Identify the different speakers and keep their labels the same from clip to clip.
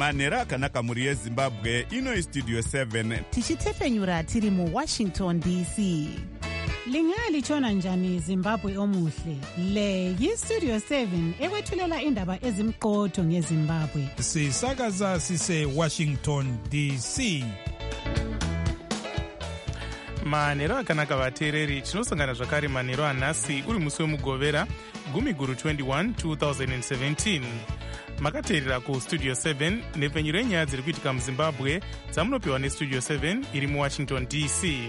Speaker 1: manhero akanaka mhuri yezimbabwe. Ino istudio 7
Speaker 2: tichitefenyura tiri muwashington dc.
Speaker 3: Lingalitshona njani Zimbabwe omuhle? Le yistudio 7 ekwethulela indaba ezimqotho ngeZimbabwe.
Speaker 4: Sisakaza sise Washington DC.
Speaker 5: Manhero akanaka vateereri, tinosangana zvakare manhero anhasi uri musi wemugovera gumi guru 21 2017. Makateerera kustudio 7 nepfenyuro yenyaya dziri kuitika muzimbabwe dzamunopiwa nestudio 7 iri muwashington dc.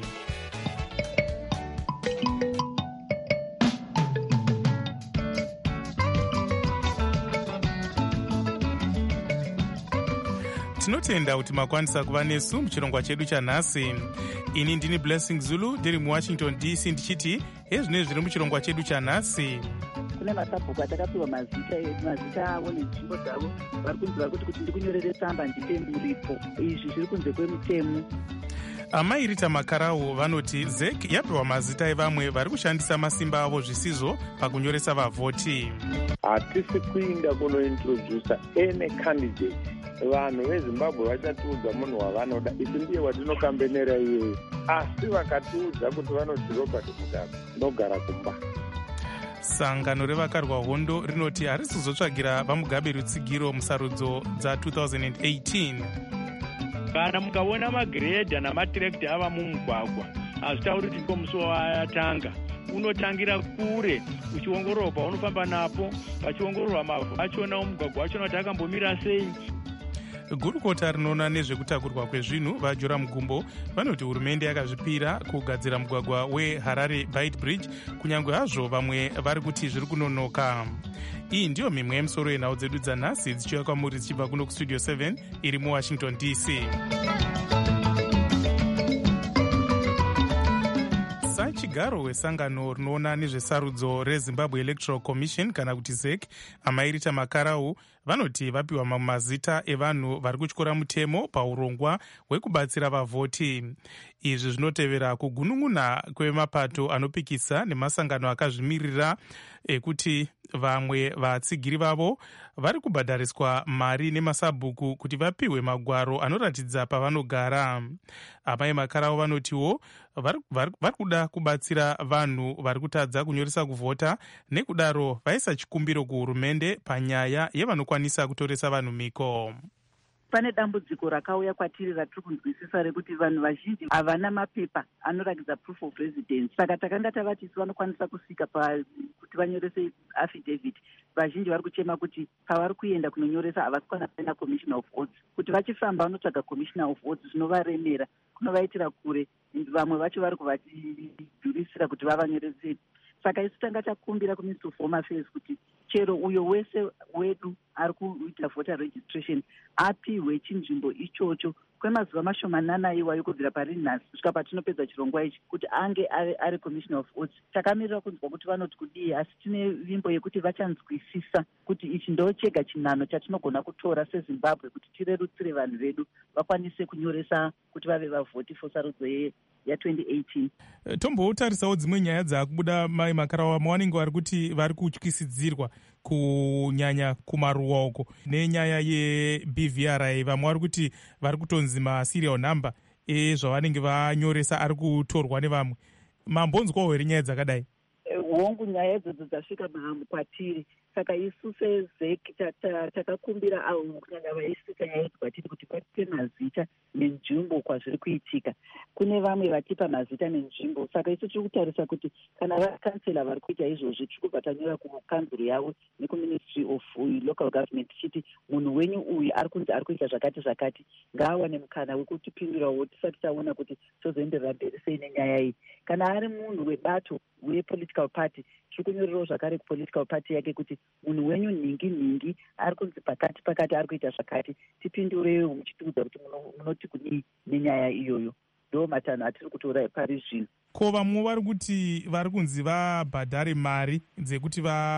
Speaker 5: Tinotenda kuti makwanisa kuva nesu muchirongwa chedu chanhasi. Ini ndini Blessing Zulu ndiri muwashington dc ndichiti ezvinezvi zviri muchirongwa chedu chanhasi.
Speaker 6: Kune masabhuku atakapiwa mazita avo nenzvimbo dzavo. Vari kunzwa kuti ndikunyorere tsamba ndipe muripo. Izvi zviri kunze kwemutemo.
Speaker 5: Amai Rita Makarau vanoti ZEC yapiwa mazita evamwe vari kushandisa masimba avo zvisizvo pakunyoresa vavhoti.
Speaker 7: Hatisi kuinda kunointrodusa ene candidate. Vanhu veZimbabwe vachatiudza munhu wavanoda, isi ndiye watinokambenera iyeyo. Asi vakatiudza kuti vanoti Robert Mugabe, nogara kumba.
Speaker 5: Sangano revakarwa hondo rinoti harisi kuzotsvagira vaMugabe rutsigiro musarudzo dza2018.
Speaker 8: Kana mukaona magiredha namatirekta ava mumugwagwa, hazvitauri kuti ndipo musi wayatanga. Unotangira kure uchiongororwa paunofamba napo, pachiongororwa mavhu achona omugwagwa wachona kuti akambomira sei.
Speaker 5: Gurukota rinoona nezvekutakurwa kwezvinhu vaJora Mugumbo vanoti hurumende yakazvipira kugadzira mugwagwa weHarare Beit Bridge, kunyange hazvo vamwe vari kuti zviri kunonoka. Iyi ndiyo mimwe yemisoro yenhau dzedu dzanhasi dzichiuya kwamuri dzichibva kuno kustudio 7 iri muwashington dc. Chigaro wesangano rinoona nezvesarudzo reZimbabwe Electoral Commission kana kuti ZEC, Amai Rita Makarau vanoti vapiwa mamwe mazita evanhu vari kutyora mutemo paurongwa hwekubatsira vavhoti. Izvi zvinotevera kugunun'una kwemapato anopikisa nemasangano akazvimirira ekuti vamwe vatsigiri vavo vari kubhadhariswa mari nemasabhuku kuti vapiwe magwaro anoratidza pavanogara. Amai Makarau vanotiwo vari kuda kubatsira vanhu vari kutadza kunyoresa kuvhota, nekudaro vaisa chikumbiro kuhurumende panyaya yevanokwanisa kutoresa vanhu miko.
Speaker 6: Pane dambudziko rakauya kwatiri ratiri kunzwisisa rekuti vanhu vazhinji havana mapepa anoratidza proof of residence. Saka takanga tavati vanokwanisa kusvika kuti vanyorese affidavit. Vazhinji vari kuchema kuti pavari kuenda kunonyoresa havasi kwana commissioner of votes. Kuti vachifamba vanotsvaga commissioner of votes zvinovaremera, kunovaitira kure. Vamwe vacho vari kuvatidhurisira kuti vavanyorese. Saka isu tanga takumbira kuMinistry of Home Affairs kuti chero uyo wese wedu ari kuita voter registration apiwe chinzvimbo ichocho kwemazuva mashomanana iwayo kubvira pari nhasi kusvika patinopedza chirongwa ichi kuti ange ari commissioner of votes. Takamirira kunzwa kuti vanoti kudii, asi tine vimbo yekuti vachanzwisisa kuti ichi ndo chega chinhano chatinogona kutora seZimbabwe kuti tirerutsire vanhu vedu vakwanise kunyoresa kuti vave vavhoti for sarudzo ya2018.
Speaker 5: Tombotarisawo dzimwe nyaya dzakubuda Mai Makarau mawanenge vari kuti vari kutyisidzirwa kunyanya kumaruwa uko nenyaya yeBVRI. Vamwe vari kuti vari kutonzi maserial number ezvavanenge vanyoresa ari kutorwa nevamwe. Mambonzwawo here nyaya dzakadai?
Speaker 6: Hongu nyaya idzodzo dzasvika mahamu kwatiri. Saka isu seZEC takakumbira kunyanya vaisika nyaya idzi kwatiri kuti patipe mazita nenzvimbo kwazviri kuitika. Kune vamwe vatipa mazita nenzvimbo. Saka isu tiri kutarisa kuti kana vakansela vari kuita izvozvi tiri kubva tanyora kukanzuro yavo nekuMinistry of Local Government tichiti munhu wenyu uyu ari kunzi ari kuita zvakati ngaawane mukana wekutipindurawo tisati taona kuti tozoenderera mberi sei nenyaya iyi. Kana ari munhu webato wepolitical party tiri kunyorerawo zvakare kupolitical party yake kuti munhu wenyu nhingi ari kunzi pakati ari kuita zvakati, tipindurewo muchitiudza kuti munoti kudii nenyaya iyoyo. Ndo matanho atiri kutora pari zvino.
Speaker 5: Ko vamwe vari kuti vari kunzi vabhadhare mari dzekuti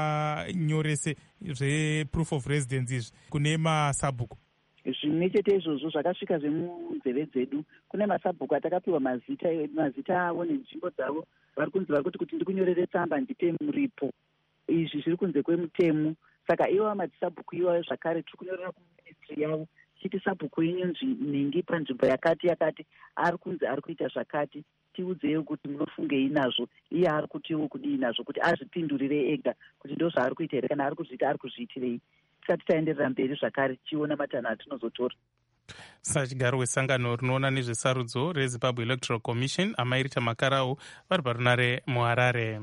Speaker 5: vanyorese zveproof of residence izvi kune masabhuku.
Speaker 6: Zvimwe chete izvozvo zvakasvika zvemunzeve dzedu. Kune masabhuku atakapiwa mazita avo nenzvimbo dzavo. Vari kunzi vari kuti ndikunyorere tsamba ndipe muripo. Izvi zviri kunze kwemutemo. Saka ivo masabhuku iwayo zvakare tiri kunyorera kuministry yavo chiti sabhuku yenyu nhingi panzvimbo yakati ari kunzi ari kuita zvakati, tiudzewo kuti munofungei nazvo, iye ari kutiwo kudii nazvo, kuti azvipindurire ega kuti ndo zvaari kuita here kana ari kuzviita ari kuzviitirei. Tisati taenderera mberi zvakare tichiona matanho atinozotora.
Speaker 5: Sachigaro wesangano rinoona nezvesarudzo reZimbabwe Electoral Commission amai Rita Makarau vari parunare muHarare.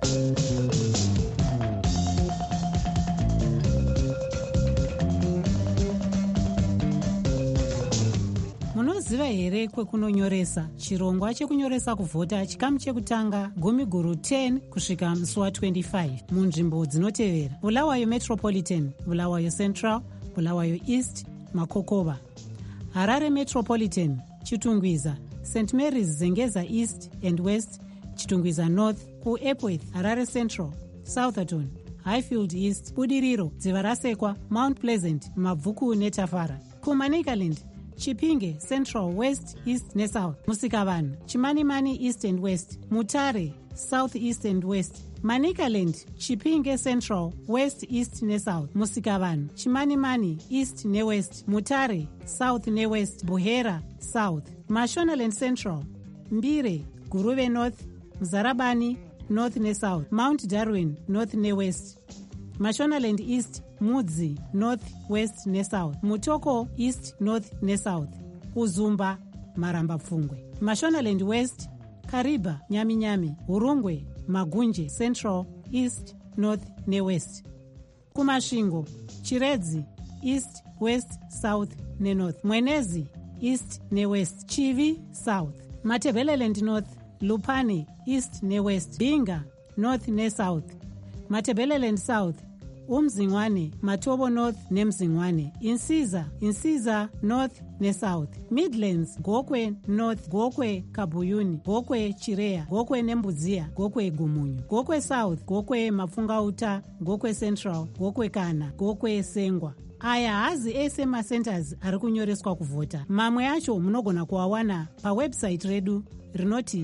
Speaker 3: Munoziva here kwekunonyoresa? Chirongwa chekunyoresa kuvhota chikamu chekutanga Gumiguru 10 kusvika musi wa25 munzvimbo dzinotevera: Bulawayo Metropolitan, Bulawayo Central, Bulawayo East, Makokova. Harare Metropolitan, Chitungwiza, St Mary's Zengeza East and West, Chitungwiza North, kuEpworth, Harare Central, Southerton, Highfield East, Budiriro, Dzivarasekwa, Mount Pleasant, Mabvuku neTafara. Kumanicaland, Chipinge Central, West, East neSouth, Musikavanhu, Chimanimani East and West, Mutare South East and West, Manicaland, Chipinge Central, West, East neSouth, Musikavanhu, Chimanimani East neWest, Mutare South neWest, Buhera South, Mashonaland Central, Mbire, Guruve North, Mzarabani North neSouth, Mount Darwin North neWest, Mashonaland East, Mudzi North, West neSouth, Mutoko East, North neSouth, Uzumba, Maramba Pfungwe, Mashonaland West, Kariba, Nyami, Hurungwe, Magunje Central, East, North neWest. Kumasvingo, Chiredzi East, West, South neNorth, Mwenezi East neWest, Chivi South, Matebeleland North, Lupane East neWest, Binga North neSouth, Matebeleland South, Umzingwane, Matobo North neMzingwane, Insiza North neSouth, Midlands, Gokwe North, Gokwe Kabuyuni, Gokwe Chireya, Gokwe Nembudzia, Gokwe Gumunyu, Gokwe South, Gokwe Mafungauta, Gokwe Central, Gokwe Kana, Gokwe Sengwa. Aya hazi ese macenters ari kunyoreswa kuvhota. Mamwe acho munogona kuawana pawebsite redu rinoti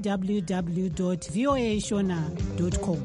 Speaker 3: www.voashona.com.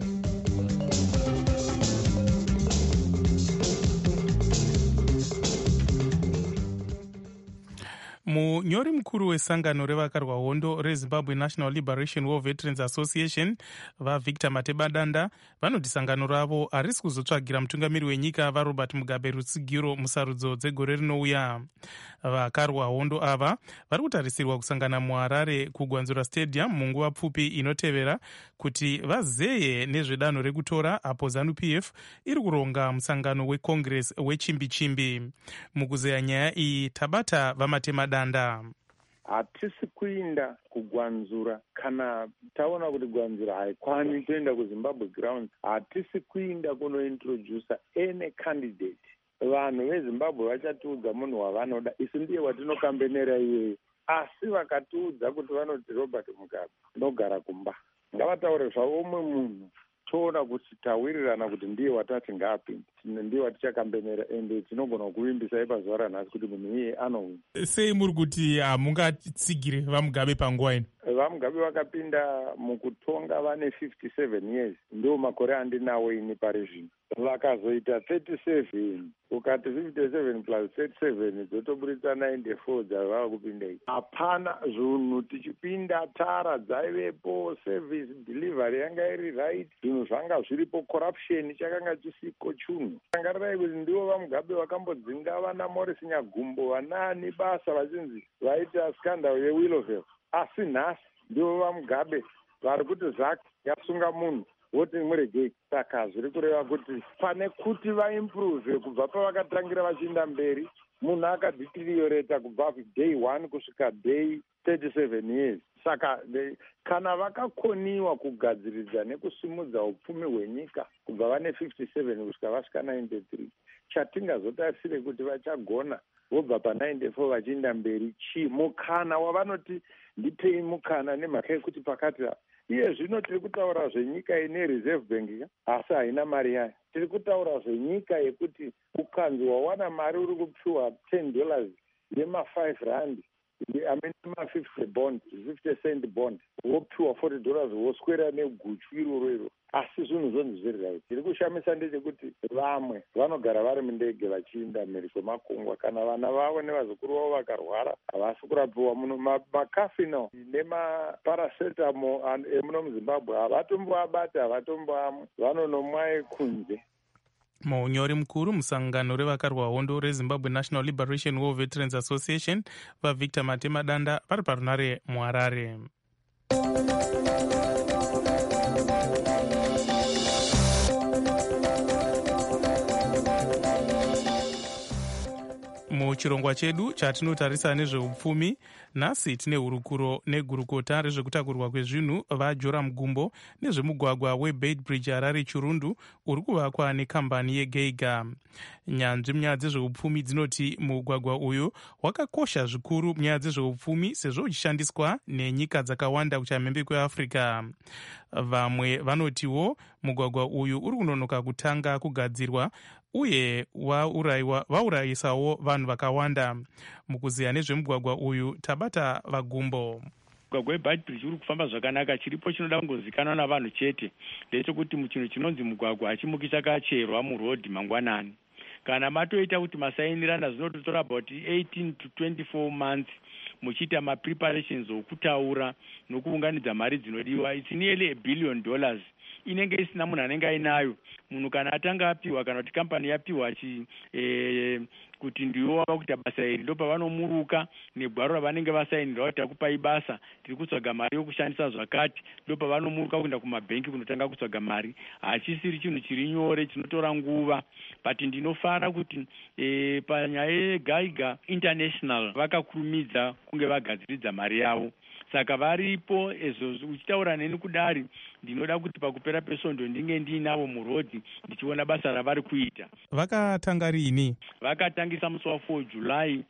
Speaker 5: Munyori mukuru wesangano revakarwa hondo reZimbabwe National Liberation War Veterans Association vaVictor Matebadanda vanoti sangano ravo harisi kuzotsvagira mutungamiri wenyika vaRobert Mugabe rutsigiro musarudzo dzegore rinouya. Vakarwa hondo ava vari kutarisirwa kusangana muHarare kuGwanzura Stadium munguva pfupi inotevera kuti vazeye nezvedanho rekutora apo ZANU-PF iri kuronga musangano weCongress wechimbi-chimbi. Mukuzeya nyaya iyi tabata vaMatebadanda.
Speaker 7: Hatisi kuinda kuGwanzura kana taona kuti Gwanzura haikwani toenda kuZimbabwe grounds. Hatisi kuinda kunointrodusa any candidate. Vanhu veZimbabwe vachatiudza munhu wavanoda, isi ndiye watinokambenera iyeyo. Asi vakatiudza kuti vanoti Robert Mugabe nogara kumba. Ngavataure zvavo umwe munhu toona kuti tawirirana kuti ndiye watati ngaapinde, ndiye watichakambenera, ende tinogona kuvimbisa pazuva ranhasi kuti munhu iye anowina.
Speaker 4: Sei muri kuti hamungatsigire vaMugabe panguva ino?
Speaker 7: VaMugabe vakapinda mukutonga vane 57 years, ndo makore andinawo ini pari zvino. Vakazoita 37, ukati 57 plus 37 dzotoburitsa 94 dzavava kupindei. Hapana zvinhu tichipinda, tara dzaivepo, service delivery yanga iri right, zvinhu zvanga zviripo, corruption chakanga chisiko chunhu. Angarirai kuti ndivo vaMugabe vakambodzinga vana Morris Nyagumbo, vanani basa vachinzi vaita scandal yeWillowville. Asi nhasi ndivo vaMugabe vari kuti zake yasunga munhu voti muregei. Saka zviri kureva kuti pane kuti vaimprove kubva pavakatangira vachienda mberi, munhu akadhitirioreta kubva day 1 kusvika day 37 years. Saka kana vakakoniwa kugadziridza nekusimudza upfumi hwenyika kubva vane 57 kusvika vasvika 93, chatingazotarisire kuti vachagona vobva pa94 vachienda mberi. Mukana wavanoti ndipei mukana nemhaka yekuti pakati iye zvino tiri kutaura zvenyika ine reserve bank asi haina mari yayo. Tiri kutaura zvenyika yekuti ukanzi wawana mari uri kupiwa $10 nema5 rand, ma50 bond, 50 cent bond, wopiwa $40 woswera neguchu iroro. asi zvinhu zvonzi zviri right. Chiri kushamisa ndechekuti vamwe vanogara vari mundege vachiinda mhiri kwemakungwa, kana vana vavo nevazukuru vavo vakarwara havasi kurapiwa muno. Makafino nemaparasetamo emuno muZimbabwe havatomboabata, havatomboamwa, vanonomwa kunze.
Speaker 5: Munyori mukuru musangano revakarwa hondo reZimbabwe National Liberation War Veterans Association vaVictor Matema Danda vari parunare muHarare. Muchirongwa chedu chatinotarisa nezveupfumi, nhasi tine hurukuro negurukota rezvekutakurwa kwezvinhu vaJoram Gumbo nezvemugwagwa weBeit Bridge Harare Chirundu uri kuvakwa nekambani yeGeiga. Nyanzvi munyaya dzezveupfumi dzinoti mugwagwa uyu wakakosha zvikuru munyaya dzezveupfumi sezvo uchishandiswa nenyika dzakawanda kuchamhembe kweAfrica. Vamwe vanotiwo mugwagwa uyu uri kunonoka kutanga kugadzirwa uye vaurayisawo vanhu vakawanda. Mukuziya nezvemugwagwa uyu tabata vaGumbo.
Speaker 8: Mugwagwa weBeit Bridge uri kufamba zvakanaka. Chiripo chinoda kungozikanwa navanhu chete ndechekuti chinhu chinonzi mugwagwa hachimuki chakacherwa murodhi mangwanani. Kana matoita kuti masainirana zvinototora about 18 to 24 months muchiita mapreparations okutaura nokuunganidza mari dzinodiwa. It's nearly $1 billion inenge isina munhu anenge ainayo. Munhu kana atanga apiwa kana kuti kampani yapiwa kuti ndiwo wava kuita basa iri, ndo pavanomuruka negwaro ravanenge vasainirwa kuti takupai basa, tiri kutsvaga mari yokushandisa zvakati, ndo pavanomuruka kuenda kumabhenki kunotanga kutsvaga mari. Hachisiri chinhu chiri nyore, chinotora nguva. But ndinofara kuti panyaya yeGeiga International vakakurumidza kunge vagadziridza mari yavo. Saka varipo uchitaura neni kudari, ndinoda kuti pakupera pesvondo ndinge ndiinavo murodhi ndichiona basa ravari kuita.
Speaker 5: Vakatanga rini?
Speaker 8: Vakatangisa musi wa4 July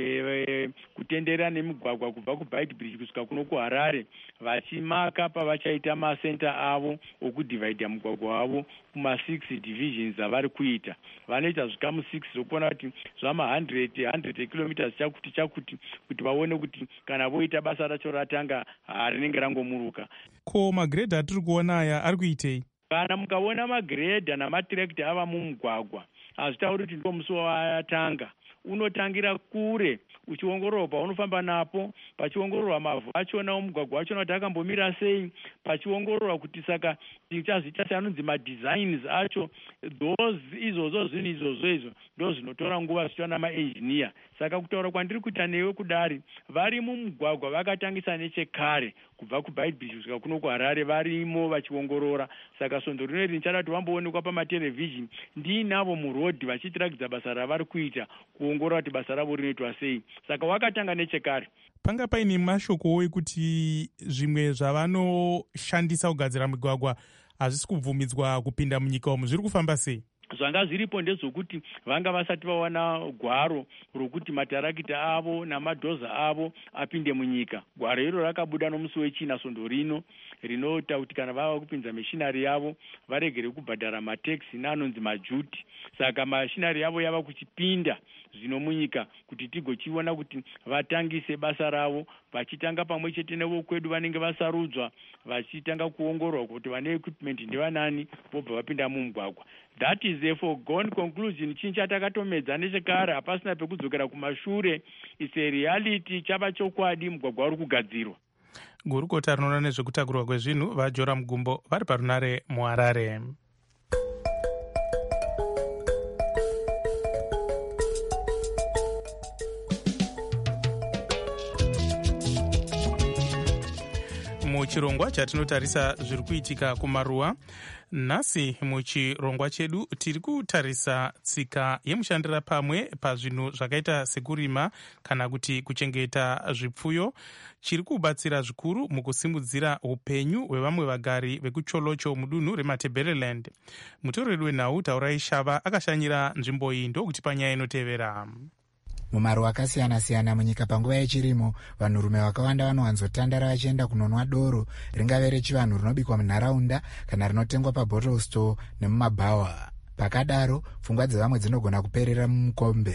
Speaker 8: kutendera nemigwagwa kubva kuBeit Bridge kusvika kuno kuHarare, vachimaka pavachaita masenta avo okudhivhaidha mugwagwa wavo kuma6 divisions avari kuita. Vanoita zvikamu 6 zvokuona kuti zvama 100 kilometers chakuti kuti vaone kuti kana voita basa racho ratanga rinenge rangomuruka.
Speaker 5: Ko magredha atiri kuona aya ari kuitei?
Speaker 8: Kana mukaona magredha namatirekta ava mumugwagwa, hazvitauri kuti ndo musi wayatanga. Unotangira kure uchiongororwa paunofamba napo, pachiongororwa mavhu achona omugwagwa achona kuti akambomira sei, pachiongororwa kuti saka tichaziita seanonzi madesigns acho. Izvozvo zvinhu izvozvo ndo zvinotora nguva zvichiitwa namaengineer. Saka kutaura kwandiri kuita newe kudari, vari mumugwagwa vakatangisa nechekare kubva kuBeit Bridge kusvika kuno kuHarare varimo vachiongorora. Saka svondo rino richada kuti vamboonekwa pamatelevhizhini ndiinavo murodhi vachitirakidza basa ravari kuita, kuongorora kuti basa ravo rinoitwa sei. Saka wakatanga nechekare.
Speaker 5: Panga paine mashokowo ekuti zvimwe zvavanoshandisa kugadzira migwagwa hazvisi kubvumidzwa kupinda munyika umu, zviri kufamba sei?
Speaker 8: Zvanga zviripo ndezvokuti vanga vasati vawana gwaro rokuti matarakita avo namadhoza avo apinde munyika. Gwaro iro rakabuda nomusi wechina svondo rino, rinota kuti kana vava kupinza meshinari yavo varegere kubhadhara mataxi neanonzi majuti. Saka mashinari yavo yava kuchipinda zvino munyika kuti tigochiona kuti vatangise basa ravo, vachitanga pamwe chete nevokwedu vanenge vasarudzwa, vachitanga kuongororwa kuti vane equipment ndevanani, vobva vapinda mumugwagwa. That is a foregone conclusion. Chinhu chatakatomedza nechekare, hapasina pekudzokera kumashure. It's a reality, chava chokwadi, mugwagwa uri kugadzirwa.
Speaker 5: Gurukota rinoona nezvekutakurwa kwezvinhu vaJoram Gumbo vari parunare muHarare. Muchirongwa chatinotarisa zviri kuitika kumaruwa, nhasi muchirongwa chedu tiri kutarisa tsika yemushandira pamwe pazvinhu zvakaita sekurima kana kuti kuchengeta zvipfuyo, chiri kubatsira zvikuru mukusimudzira upenyu hwevamwe vagari vekucholocho mudunhu reMatabeleland. Mutoreri wenhau Taurai Shava akashanyira nzvimbo iyi ndokuti panyaya inotevera.
Speaker 9: Mumaruwa akasiyana-siyana munyika panguva yechirimo, vanhurume vakawanda vanowanzotandara vachienda kunonwa doro, ringave rechivanhu rinobikwa munharaunda kana rinotengwa pabottle store nemumabhawa. Pakadaro, pfungwa dzevamwe dzinogona kuperera mumukombe.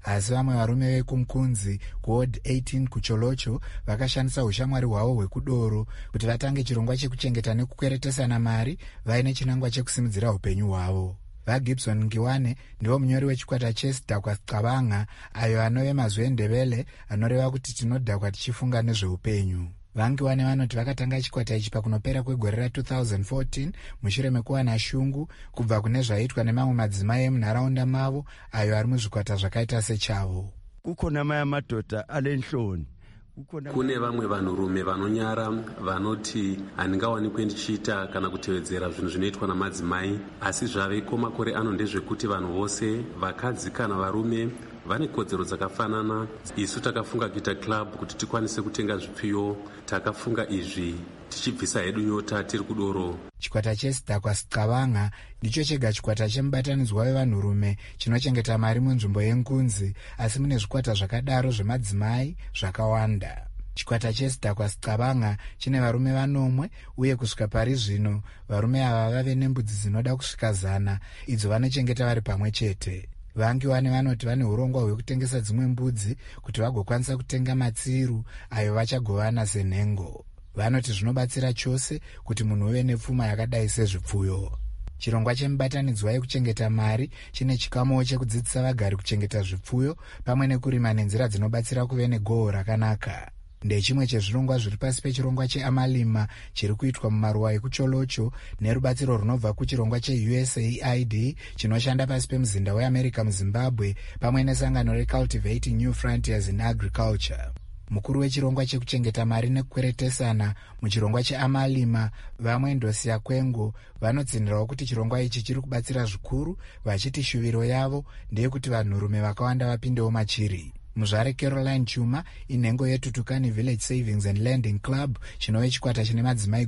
Speaker 9: asi vamwe varume vekumkunzi kuward 18 kucholocho vakashandisa ushamwari hwavo hwekudoro kuti vatange chirongwa chekuchengeta nekukweretesana mari vaine chinangwa chekusimudzira upenyu hwavo. VaGibson Ngiwane ndivo munyori wechikwata chesidhakwa Qabanga, ayo anove mazwi endebele anoreva kuti tinodhakwa tichifunga nezveupenyu. VaNgiwane vanoti vakatanga chikwata ichi pakunopera kwegore ra2014 mushure mekuwana shungu kubva kune zvaitwa nemamwe madzimai emunharaunda mavo ayo ari muzvikwata zvakaita sechavo.
Speaker 10: Kukona maya madhodha alenhloni.
Speaker 11: Kune vamwe vanhurume vanonyara vanoti handingawanikwe ndichiita kana kutevedzera zvinhu zvinoitwa namadzimai, asi zvaveko makore ano ndezvekuti vanhu vose, vakadzi kana varume, vane kodzero dzakafanana. Isu takafunga kuita club kuti tikwanise kutenga zvipfuyo. Takafunga izvi tichibvisa hedu nyota tiri kudoro.
Speaker 9: Chikwata chesidhakwa Qabanga ndicho chega chikwata chemubatanidzwa wevanhurume chinochengeta mari munzvimbo yenkunzi, asi mune zvikwata zvakadaro zvemadzimai zvakawanda. Chikwata chesidhakwa Qabanga chine varume 9 uye kusvika pari zvino varume ava vave nembudzi dzinoda kusvika 100 idzo vanochengeta vari pamwe chete. VaNgiwane vanoti vane urongwa hwekutengesa dzimwe mbudzi kuti vagokwanisa kutenga matsiru ayo vachagovana senhengo. Vanoti zvinobatsira chose kuti munhu uve nepfuma yakadai sezvipfuyo. Chirongwa chemubatanidzwa yekuchengeta mari chine chikamuwo chekudzidzisa vagari kuchengeta zvipfuyo pamwe nekurima nenzira dzinobatsira kuve negohwo rakanaka. Ndechimwe chezvirongwa zviri pasi pechirongwa cheAmalima chiri kuitwa mumaruwa ekucholocho nerubatsiro runobva kuchirongwa cheUSAID chinoshanda pasi pemuzinda weAmerica muZimbabwe pamwe nesangano reCultivating New Frontiers in Agriculture. Mukuru wechirongwa chekuchengeta mari nekukweretesana muchirongwa cheAmalima, vamwe Ndosia Kwengo, vanotsinirawo kuti chirongwa ichi chiri kubatsira zvikuru, vachiti shuviro yavo ndeyekuti vanhurume vakawanda vapindewo machiri. Muzvare Caroline Chuma inhengo yeTutukani Village Savings and Lending Club chinove chikwata chine madzimai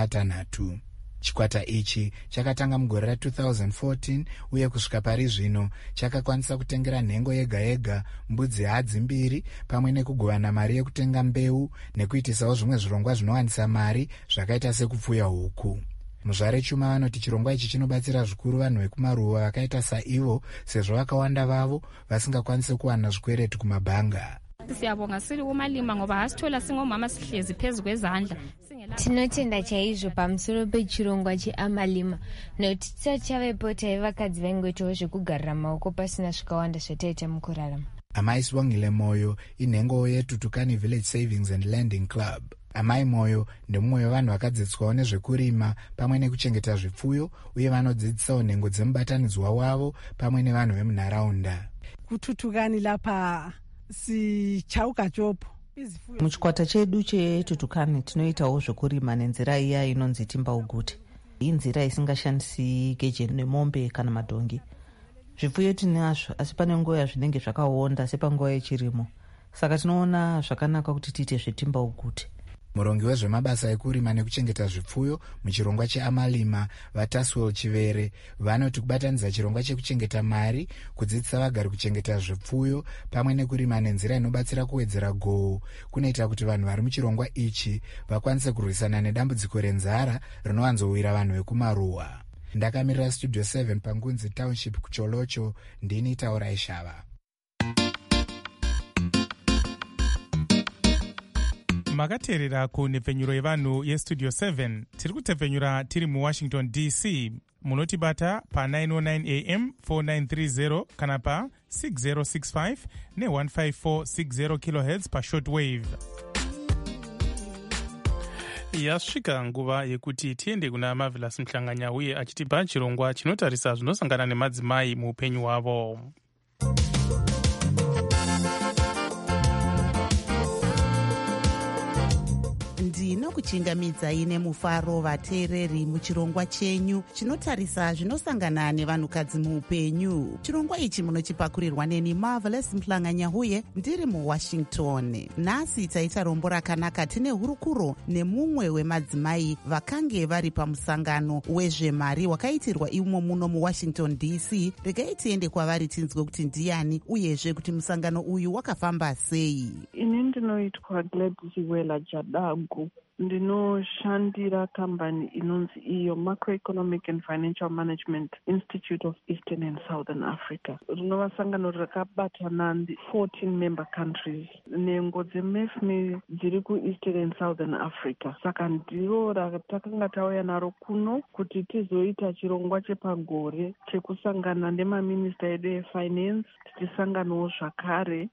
Speaker 9: 16. Chikwata ichi chakatanga mugore ra2014 uye kusvika pari zvino chakakwanisa kutengera nhengo yega yega mbudzi hadzi 2 pamwe nekugovana mari yekutenga mbeu nekuitisawo zvimwe zvirongwa zvinowanisa mari zvakaita sekupfuya huku. Muzvare Chuma vanoti chirongwa ichi chinobatsira zvikuru vanhu vekumaruwa vakaita saivo sezvo vakawanda vavo vasingakwanisi kuwana zvikweretu kumabhanga.
Speaker 12: Siyabonga siri umalima ngoba hasithola singomama sihlezi phezu kwezandla.
Speaker 13: Tinotenda chaizvo pamusoro pechirongwa cheAmalima nokuti tichavepo taivakadzi vaingoitawo zvekugarira maoko pasina zvikawanda zvataita mukurarama.
Speaker 9: Amai Sibongile Moyo inhengo yeTutukani Village Savings and Lending Club. Amai Moyo ndemumwe wevanhu vakadzidziswawo nezvekurima pamwe nekuchengeta zvipfuyo uye vanodzidzisawo nhengo dzemubatanidzwa wavo pamwe nevanhu vemunharaunda.
Speaker 14: Kututukani lapa sichauka chopo.
Speaker 15: Muchikwata chedu cheTutukani tinoitawo zvekurima nenzira iya inonzi timbaugute. Iyi nzira isingashandisi geje nemombe kana madhongi. Zvipfuyo tinazvo asi pane nguva zvinenge zvakaonda sepanguva yechirimo. Saka tinoona zvakanaka kuti tiite zvetimbaugute.
Speaker 9: Murongi wezvemabasa ekurima nekuchengeta zvipfuyo muchirongwa cheAmalima, Vataswell Chivere, vanoti kubatanidza chirongwa chekuchengeta mari, kudzidzisa vagari kuchengeta zvipfuyo pamwe nekurima nenzira inobatsira kuwedzera gohwo kunoita kuti vanhu vari muchirongwa ichi vakwanise kurwisana nedambudziko renzara rinowanzowira vanhu vekumaruwa. Ndakamirira Studio 7 paNgunzi Township kucholocho, ndini Taurai Shava.
Speaker 5: Makateerera kunhepfenyuro yevanhu yestudio 7. Tiri kutepfenyura tiri muWashington DC. Munotibata pa909 AM 4930 kana pa 6065 ne15460 kHz pashortwave. Yasvika nguva yekuti tiende kuna Marvelous Mhlanganya uye achitipa chirongwa chinotarisa zvinosangana nemadzimai muupenyu hwavo.
Speaker 2: Ndinokuchingamidzai nemufaro vateereri muchirongwa chenyu chinotarisa zvinosangana nevanhukadzi muupenyu. Chirongwa ichi munochipakurirwa neni Marvelous Mhlanganya uye ndiri muWashington. Nhasi taita rombo rakanaka tine hurukuro nemumwe wemadzimai vakange vari pamusangano wezvemari wakaitirwa imo muno muWashington DC. Regai tiende kwavari tinzwe kuti ndiani uyezve kuti musangano uyu wakafamba sei.
Speaker 16: Ini ndinoitwa Gladys Wela Jadagu. ndinoshandira kambani inonzi iyo Macroeconomic and Financial Management Institute of Eastern and Southern Africa. Rinova sangano rakabatana 14 member countries. Nengo dzeMFMI dziri kuEastern and Southern Africa. Saka ndiro ratakanga tauya naro kuno kuti tizoita chirongwa chepagore chekusangana nemaminista edu efinance, tichisanganawo zvakare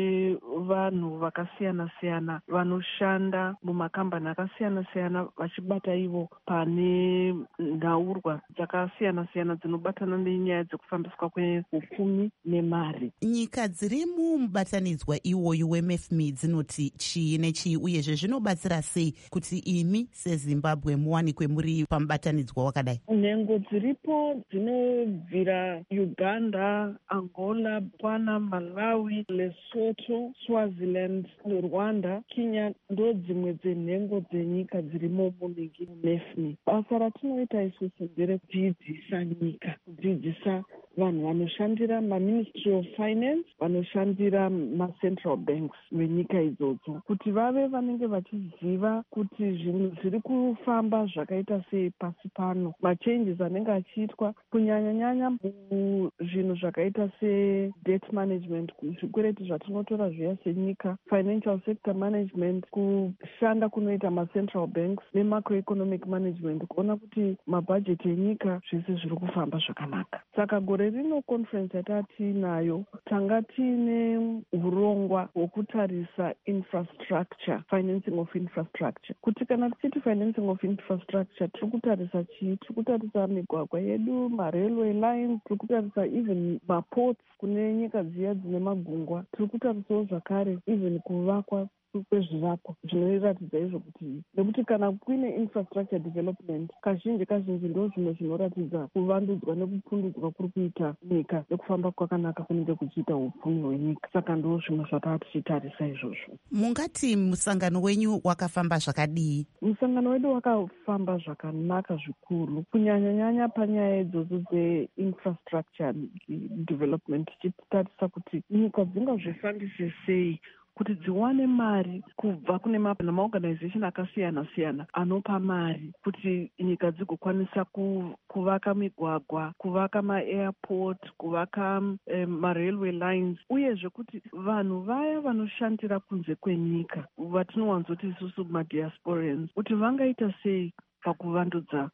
Speaker 16: nevanhu vakasiyana-siyana vanoshanda mumakambani akasiyana-siyana vachibata ivo pane nhaurwa dzakasiyana-siyana dzinobatana nenyaya dzekufambiswa kweupfumi nemari.
Speaker 2: Nyika dziri mumubatanidzwa iwoyu weMFMI dzinoti chii nechii uyezve zvinobatsira sei kuti imi seZimbabwe muwanikwe muri pamubatanidzwa wakadai?
Speaker 16: Nhengo dziripo dzinobvira Uganda, Angola, Botswana, Malawi, Lesotho, Swaziland, Rwanda, Kenya ndo dzimwe dzenhengo dzenyika dzirimo munhingi MEFMI. Basa ratinoita isusu nderekudzidzisa nyika, kudzidzisa vanhu vanoshandira maMinistry of Finance, vanoshandira macentral banks venyika idzodzo, kuti vave vanenge vachiziva kuti zvinhu zviri kufamba zvakaita sei pasi pano, machanges anenge achiitwa kunyanya-nyanya muzvinhu zvakaita se-debt management, zvikwereti zvatinotora zviya senyika, financial sector management, kushanda kunoita macentral banks nemacroeconomic management, kuona kuti mabhajeti enyika zvese zviri kufamba zvakanaka. Saka gore rino conference yatinayo tanga tiine urongwa hwokutarisa infrastructure, financing of infrastructure. Kuti kana tichiti financing of infrastructure tiri kutarisa chii? Tiri kutarisa migwagwa yedu, marailway lines, tiri kutarisa even maports kune nyika dziya dzine magungwa, tiri kutarisawo zvakare even kuvakwa kwezvivakwa zvinoratidza izvo kuti nekuti kana kuine infrastructure development kazhinji ndo zvimwe zvinoratidza kuvandudzwa nekupundudzwa kuri kuita nyika nekufamba kwakanaka kunenge kuchiita upfumi hwenyika. Saka ndo zvimwe zvataa tichitarisa izvozvo.
Speaker 2: Mungati musangano wenyu wakafamba zvakadii?
Speaker 16: Musangano wedu wakafamba zvakanaka zvikuru, kunyanya-nyanya panyaya idzodzo dzeinfrastructure development, tichitarisa kuti nyika dzingazvifambise sei kuti dziwane mari kubva kune maorganization akasiyana-siyana anopa mari kuti nyika dzigokwanisa kuvaka migwagwa, kuvaka maairport, kuvaka marailway lines, uyezve kuti vanhu vaya vanoshandira kunze kwenyika vatinowanzoti isusu madiasporans kuti vangaita sei pakuvandudza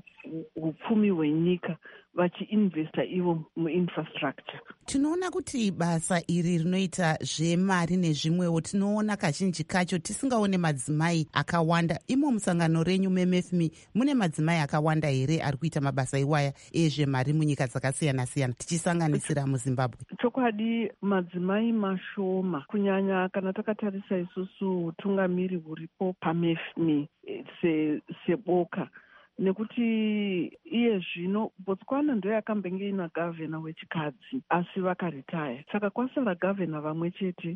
Speaker 16: upfumi hwenyika vachiinvesta ivo muinfrastructure.
Speaker 2: Tinoona kuti basa iri rinoita zvemari nezvimwewo tinoona kazhinji kacho tisingaone madzimai akawanda. Imo musangano renyu meMFMI mune madzimai akawanda here ari kuita mabasa iwaya ezvemari munyika dzakasiyana-siyana tichisanganisira muZimbabwe?
Speaker 16: Chokwadi madzimai mashoma, kunyanya kana takatarisa isusu utungamiri huripo paMFMI seboka. Nekuti iye zvino Botswana ndo yakambenge ina gavhena wechikadzi asi vakaritaya, saka kwasara gavhena vamwe chete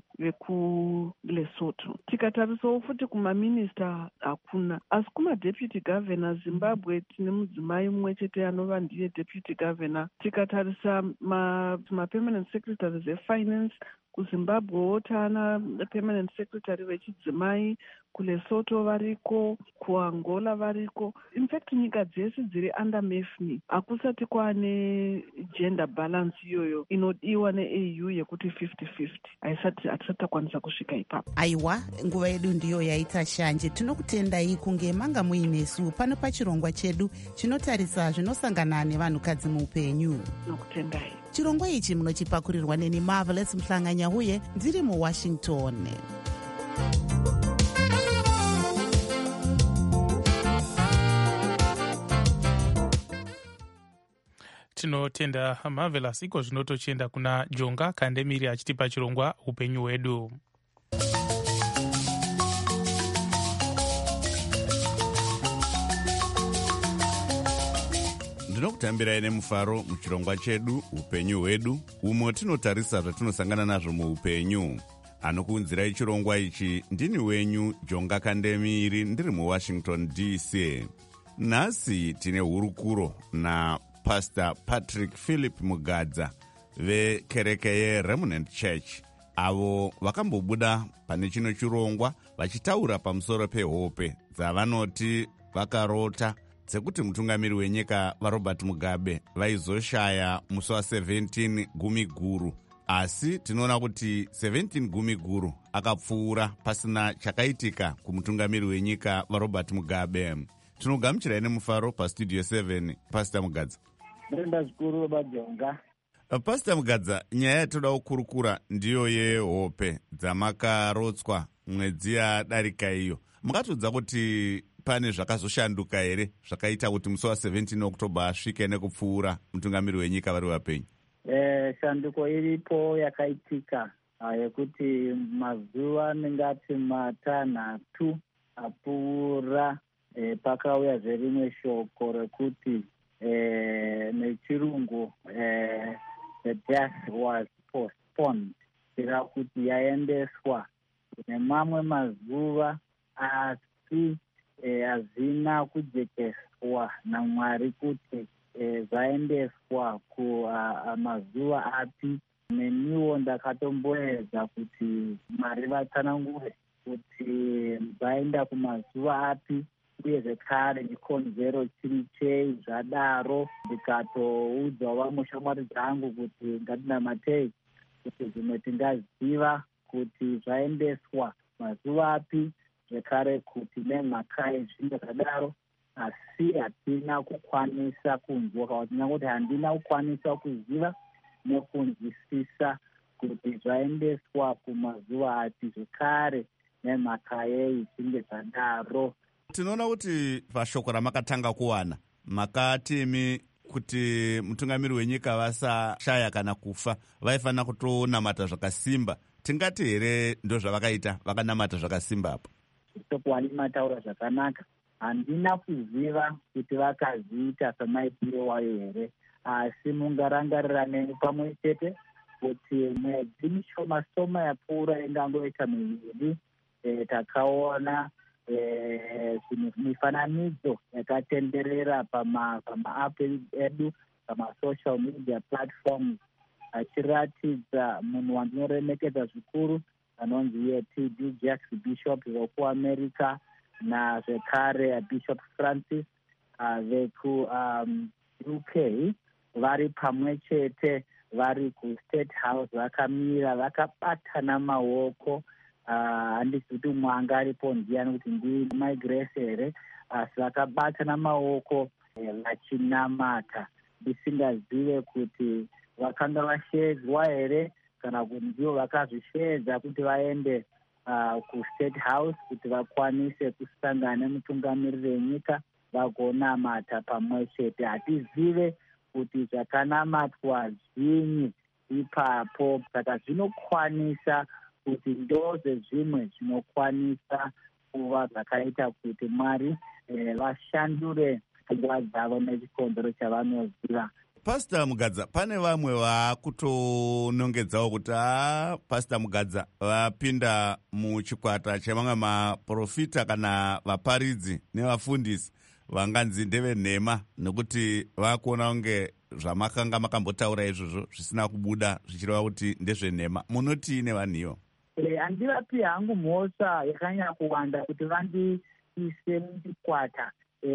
Speaker 16: vekuLesotho. Tikatarisawo futi kumaminista hakuna, asi kumadeputy gavhena Zimbabwe tine mudzimai mumwe chete anova ndiye deputy gavhena. Tikatarisa mapermanent secretaries efinance kuZimbabwe tana permanent secretary vechidzimai, kuLesotho variko, kuAngola variko. In fact nyika dzese dziri under MEFMI hakusati kwane gender balance iyoyo inodiwa neAU yekuti 50-50. Hatisati takwanisa kusvika ipapo.
Speaker 2: Aiwa, nguva yedu ndiyo yaita shanje. Tinokutendai kunge manga muinesu pano pachirongwa chedu chinotarisa zvinosangana nevanhukadzi muupenyu.
Speaker 16: Tinokutendai.
Speaker 2: Chirongwa ichi munochipakurirwa neni Marvelous Mhlanganyahuye ndiri muWashington.
Speaker 5: Tinotenda Marvelous. Iko zvinotochienda kuna Jonga Kandemiri achitipa chirongwa upenyu hwedu.
Speaker 1: Ndinokutambirai nemufaro muchirongwa chedu upenyu hwedu, umo tinotarisa zvatinosangana nazvo muupenyu. Anokuunzirai chirongwa ichi ndini wenyu Jonga Kandemiri ndiri muWashington DC. Nhasi tine hurukuro naPastor Patrick Philip Mugadza vekereke yeRemnant Church avo vakambobuda pane chino chirongwa vachitaura pamusoro pehope dzavanoti vakarota dzekuti mutungamiri wenyika vaRobert Mugabe vaizoshaya musi wa17 Gumiguru. Asi tinoona kuti 17 Gumiguru akapfuura pasina chakaitika kumutungamiri wenyika vaRobert Mugabe. Tinogamuchirai nemufaro pastudio 7 Pastor Mugadza.
Speaker 17: Ndenda zvikuru Bajonga.
Speaker 1: Pastor Mugadza, nyaya yatoda kukurukura ndiyo yehope dzamakarotswa mwedzi yadarika iyo. Mungatodza kuti pane zvakazoshanduka here zvakaita kuti musi wa17 Oktoba asvike nekupfuura mutungamiri wenyika vari vapenyu?
Speaker 17: Shanduko iripo yakaitika yekuti mazuva ningati matanhatu apfuura pakauya zverimwe shoko rekuti nechirungu the death was postponed, ira kuti yaendeswa kune mamwe mazuva, asi hazina kujekeswa naMwari kuti zvaendeswa kumazuva api. Neniwo ndakatomboedza kuti Mwari vatsanangure kuti vaenda kumazuva api, uye zvekare chikonzero chiri chei. Zvadaro ndikatoudza vamwe shamwari dzangu kuti ngatinamatei kuti zvimwe tingaziva kuti zvaendeswa mazuva api, zvekare kuti nemhaka yezvinhu zvakadaro, asi hatina kukwanisa kunzwa, kana kuti nyangoti handina kukwanisa kuziva nekunzwisisa kuti zvaendeswa kumazuva ati, zvekare nemhaka yei zvinge zvadaro.
Speaker 1: Tinoona kuti pashoko ramakatanga kuwana makatemi kuti mutungamiri wenyika vasashaya kana kufa vaifanira kutonamata zvakasimba. Tingati here ndo zvavakaita, vakanamata zvakasimba apo?
Speaker 17: Sokuwani mataura zvakanaka, handina kuziva kuti vakazviita samaitire wayo here, asi mungarangarira neni pamwe chete kuti mwedzi mishoma yapfuura ingangoita miviri takaona mifananidzo yakatenderera pamaapp edu, pamasocial media platforms, achiratidza munhu wandinoremekedza zvikuru anonzi T.D. Jakes, Bishop wekuAmerica, nazvekare Bishop Francis veku UK, vari pamwe chete, vari kuState House, vakamira vakabatana maoko. Handisi kuti umwe anga aripo ndiyani kuti ndii Mai Grace here, asi vakabatana maoko vachinamata, ndisingazive kuti vakanga vashedzwa here kana kuti ndivo vakazvishedza kuti vaende kuState House kuti vakwanise kusangana nemutungamiriri wenyika vagonamata pamwe chete. Hatizive kuti zvakanamatwa zvinyi ipapo, saka zvinokwanisa kuti ndoze zvimwe zvinokwanisa kuva zvakaita kuti Mwari vashandure pfungwa dzavo nechikonzero chavanoziva.
Speaker 1: Pastor Mugadza, pane vamwe vakutonongedzawo kuti Pastor Mugadza vapinda muchikwata chevamwe maprofita kana vaparidzi nevafundisi vanganzi ndevenhema, nekuti vakuona kunge zvamakanga makambotaura izvozvo zvisina kubuda zvichireva kuti ndezvenhema. Munoti nevanhu ivo?
Speaker 17: Handivapi hangu mhosva yakanyanya kuwanda kuti vandiise muchikwata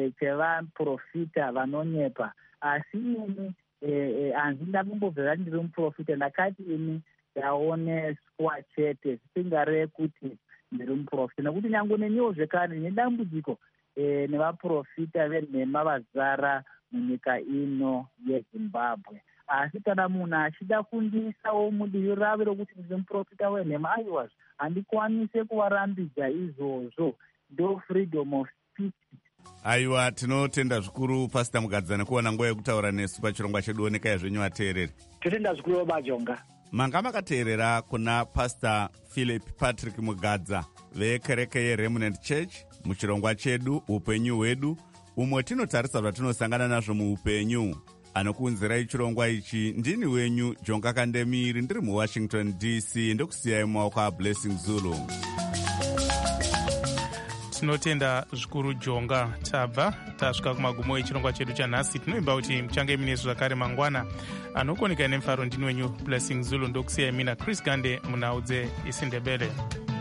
Speaker 17: chevaprofita vanonyepa, asi ini handina kumbobvera ndiri muprofita. Ndakati ini ndaoneswa chete, zvisingareve kuti ndiri muprofita, nekuti nyange neniwo zvekare nedambudziko nevaprofita venhema vazara munyika ino yeZimbabwe. Asi kana munhu achida kundiisawo mudivi ravo rokuti ndiri muprofita wenhema, aiwa, handikwanise kuvarambidza izvozvo. Ndo freedom of speech.
Speaker 1: Aiwa, tinotenda zvikuru Pastor Mugadza nekuona nguva yekutaura nesu pachirongwa chedu Onekai zvenyu vateereri.
Speaker 17: Totenda zvikuru Bajonga.
Speaker 1: Manga makateerera kuna Pastor Philip Patrick Mugadza vekereke yeRemnant Church muchirongwa chedu Upenyu hwedu, umwe tinotarisa zvatinosangana nazvo muupenyu. Anokuunzirai chirongwa ichi ndini wenyu Jonga Kandemiri, ndiri muWashington DC, ndokusiyai mumaoko aBlessing Zulu.
Speaker 5: Tinotenda zvikuru Jonga. Tabva tasvika kumagumo echirongwa chedu chanhasi. Tinoimba kuti muchange mine zvakare mangwana. Anokoneka nemfaro ndini wenyu Blessing Zulu, ndokusiyai mina Chris Gande munhau dzeIsindebele.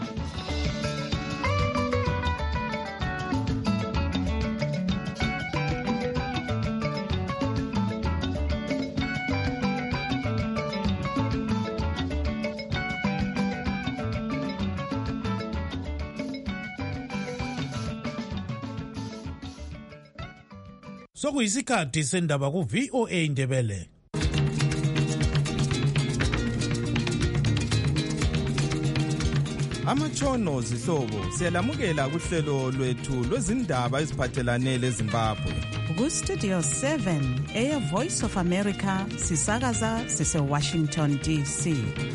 Speaker 18: Sokuyisikhathi sendaba ku-VOA Indebele.
Speaker 19: Amatshono zihlobo siyalamukela kuhlelo lwethu lwezindaba eziphathelane leZimbabwe.
Speaker 2: Ku-Studio 7 Air Voice of America sisakaza sise-Washington DC.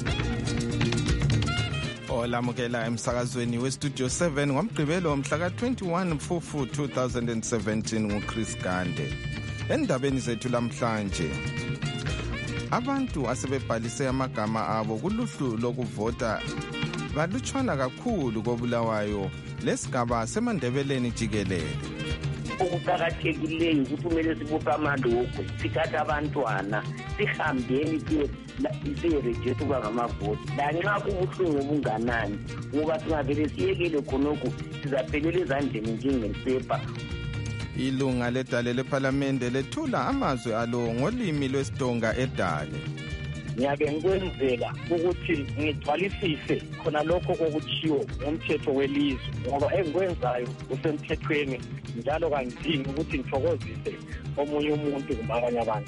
Speaker 19: Olamukela emsakazweni weStudio 7 ngomgqibelo mhla ka-21 Mfufu 2017 nguChris Gande. Endabeni zethu lamhlanje, abantu asebebhalise amagama abo kuluhlu lokuvota balutshwana kakhulu koBulawayo lesigaba semandebeleni jikelele.
Speaker 20: Okuqakathekileyo ukuthi kumele sibophe amalokwe, sithathe abantwana sihambeni siyerejista ukuba ngamavoti lanxa kubuhlungu obunganani, ngoba singavele siyekele khonokho sizaphelela ezandleni njengensepa.
Speaker 19: Ilunga ledale lephalamende lethula amazwi alo ngolimi lwesiTonga eDale.
Speaker 21: Ngiyake ngikwenzela ukuthi ngigcwalisise khona lokho kokuchiwo ngomthetho welizwe, ngoba engikwenzayo usemthethweni njalo kangidingi ukuthi ngithokozise omunye umuntu kumbe abanye abantu.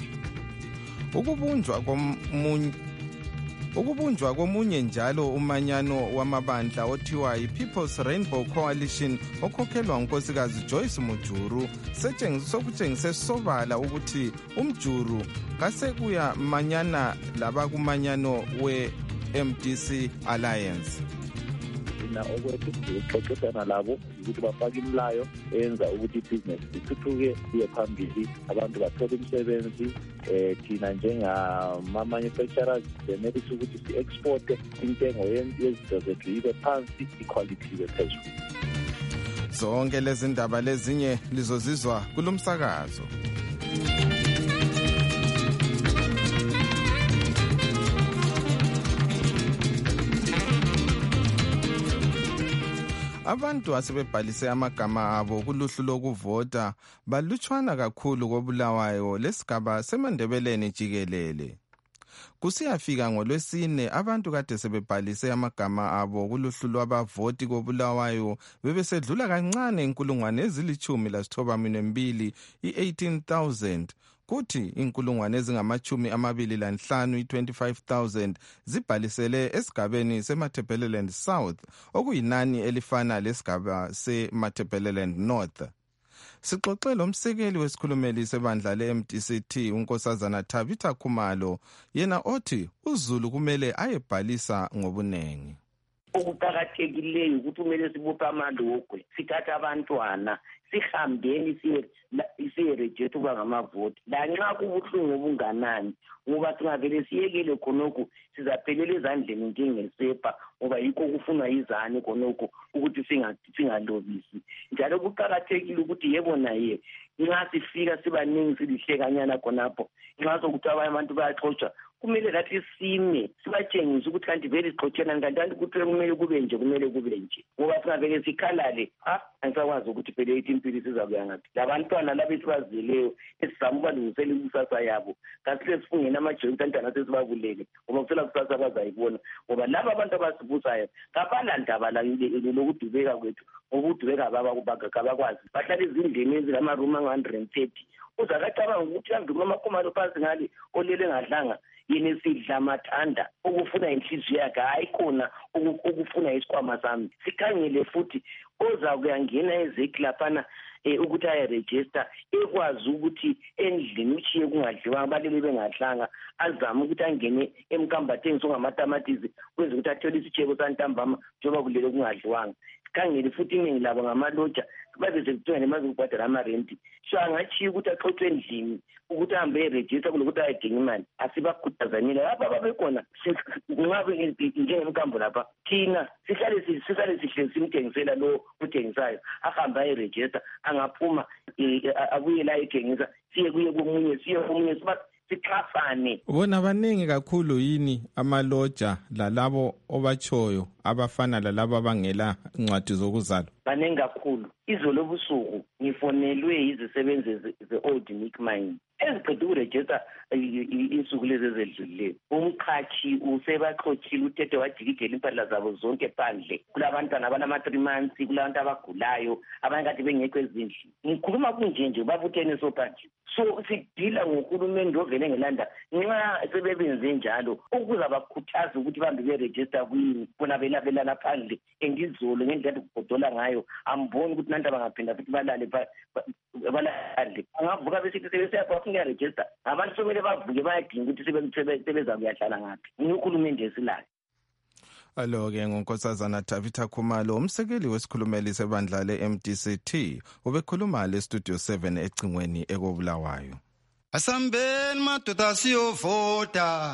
Speaker 19: Ukubunjwa komunye njalo umanyano wamabandla othiwa yi-People's Rainbow Coalition okhokhelwa ngunkosikazi Joyce Mujuru sokutshengise sobala ukuthi umjuru kasekuya manyana labakumanyano we-MDC Alliance.
Speaker 22: Thina okwethu sixoxisana labo ukuthi bafake imlayo enza ukuthi ibhizinesi ithuthuke iye phambili, abantu bathole imisebenzi. Thina njengama-manufacturers senelisa ukuthi si-exporte, intengo yezinto zethu ibe phansi, iquality ibe phezulu.
Speaker 19: Zonke lezi ndaba lezinye lizozizwa kulomsakazo. Abantu asebebhalise amagama abo kuluhlu lokuvota balutshwana kakhulu koBulawayo lesigaba semandebeleni jikelele. Kusiyafika ngoLwesine abantu kade sebebhalise amagama abo kuluhlu lwabavoti koBulawayo bebesedlula kancane inkulungwane ezili-12 i-18,000. Kuthi inkulungwane ezingama-25 i-25,000 zibhalisele esigabeni seMatabeleland South, okuyinani elifana lesigaba seMatabeleland North. Sixoxe lomsekeli wesikhulumeli sebandla le-MDCT unkosazana Tabitha Khumalo, yena othi uZulu kumele ayebhalisa ngobunengi.
Speaker 20: Okuqakathekileyo ukuthi kumele sibophe amalokwe, sithathe abantwana sihambeni siyerejista ukuba ngamavoti lanxa kubuhlungu obunganani, ngoba singavele siyekele khonokho sizaphelela ezandleni njengensepa, ngoba yikho kufunwa yizane khonokho ukuthi singalobisi. Njalo kuqakathekile ukuthi yebo naye nxa sifika sibaningi silihlekanyana khonapho, nxa sokuthi abanye abantu bayaxotsha, kumele lathi sime sibatshengise ukuthi kanti vele sixotshelani, kanti ukuthi kumele kube nje, ngoba singavele sikhalale angisakwazi ukuthi phela ithi impilo sizakuya ngaphi. Labantwana laba esibazeleyo esizama ubalungisela ikusasa yabo, kasile sifungeni amajoyinti antwana sesibabulele, ngoba kusela kusasa bazayibona, ngoba laba abantu abasibusayo kabalandaba lokudubeka kwethu, ngoba udubeka kabakwazi, bahlala ezindlini ezingamaroom angu-130. Uzakacabanga ukuthi kambe amakhumalo phansi ngale olele ngadlanga yena sidla mathanda ukufuna inhliziyo yakhe, hayi khona ukufuna isikhwama sami. Sikhangele futhi oza kuyangena ezeki laphana ukuthi ayerejista, ekwazi ukuthi endlini uchiye kungadliwanga, abalele bengadlanga, azame ukuthi angene emkambatheni songamatamatizi kwenza ukuthi athole isitshebo santambama njengoba kulele kungadliwanga. khangeli futhi iningi labo ngamaloja babe sekuthiwa nemazokubhadala amarenti so angachiya ukuthi axothwe endlini ukuthi ahambe erejista kulokuthi ayedinga imali asibakhuthazanile lapha babekhona nxa njengemkambo lapha thina sihlale sihlezi simthengisela lo uthengisayo ahambe ayerejista angaphuma abuye la ethengisa siye komunye sixhasane.
Speaker 19: Bona baningi kakhulu yini amaloja lalabo obachoyo abafana lalabo abangela incwadi zokuzalwa?
Speaker 20: Baningi kakhulu. Izolo busuku ngifonelwe izisebenzi ze-Old Nick Mine eziqeda ukurejista insuku lezi ezedlulileyo. Umqhashi usebaxothile uthethe wajikijela impahla zabo zonke phandle. Kulabantwana abanama-3 months, kulabantu abagulayo, abanye kade bengekho ezindlini. Ngikhuluma kunje babuthene sophandle. So sidila ngohulumende ovele ngelanda nxa sebebenze njalo ukuze bakhuthaze ukuthi bambe berejista kuyini bona belabelana phandle engizolo ngendlela kugodola ngayo amboni ukuthi nanti bangaphinda futhi balale angavuka besithi sebesiyafuna rejista abantu somele bavuke bayadinga ukuthi sebeza kuyahlala ngaphi uhulumende esilayo.
Speaker 19: Alo-ke ngunkosazana Tabitha Khumalo, umsekeli wesikhulumeli sebandla le-MDCT, ubekhuluma le-Studio 7 ecingweni ekobulawayo.
Speaker 3: Asambeni madoda siyovota,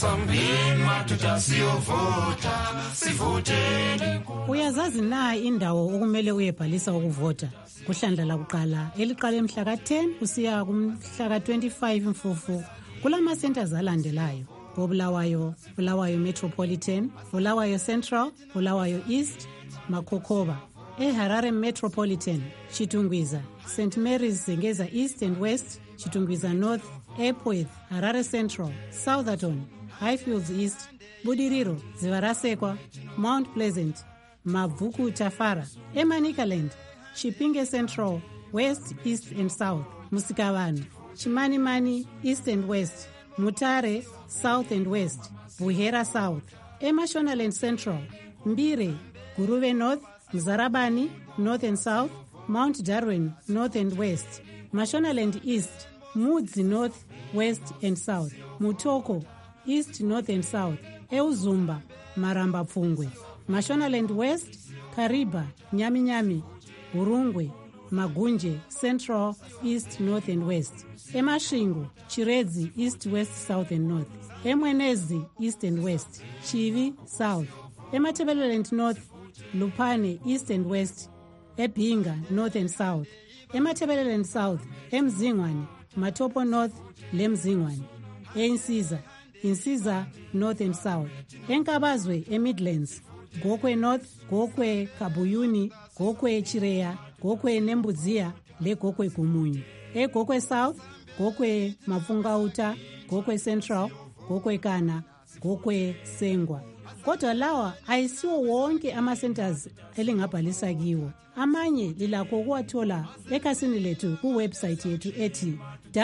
Speaker 3: sivoteni.
Speaker 6: Uyazazi na indawo okumele uyebhalisa ukuvota? Kuhlandla lakuqala eliqala mhla ka-10 kusiya kumhla ka-25 Mfufu kulama centers alandelayo: Bulawayo, Bulawayo Metropolitan, Bulawayo Central, Bulawayo East, Makokoba. Harare Metropolitan, Chitungwiza, St. Mary's Zengeza East and West, Chitungwiza North, Epworth, Harare Central, Southerton, Highfields East, Budiriro, Zivarasekwa, Mount Pleasant, Mavuku Tafara, Emanikaland, Chipinge Central, West, East and South, Musikavani, Chimanimani East and West, Mutare South and West, Buhera South, Emashonaland Central, Mbire, Guruve North, Mzarabani North and South, Mount Darwin North and West, Mashonaland East, Mudzi North, West and South, Mutoko East, North and South, Euzumba, Maramba Pfungwe, Mashonaland West, Kariba, Nyami, Urungwe, Magunje, Central, East, North and West, Emashingo, Chiredzi, East, West, South and North, Emwenezi, East and West, Chivi, South, Ematebeleland North, Lupane, East and West, Ebinga, North and South, Ematebeleland South, Emzingwane, Matopo North, Lemzingwane, Insiza, North and South, Enkabazwe, Midlands, Gokwe North, Gokwe Kabuyuni, Gokwe Chireya, Gokwe Nembuzia, Le Gokwe Kumunyu, Gokwe South, Gokwe Mafungauta, Gokwe Central, Gokwe Kana, Gokwe Sengwa. Kodwa lawa ayisiwo wonke ama-centers elingabhalisa kiwo. Amanye lilakho ukuwathola ekhasini lethu kuwebsite yethu ethi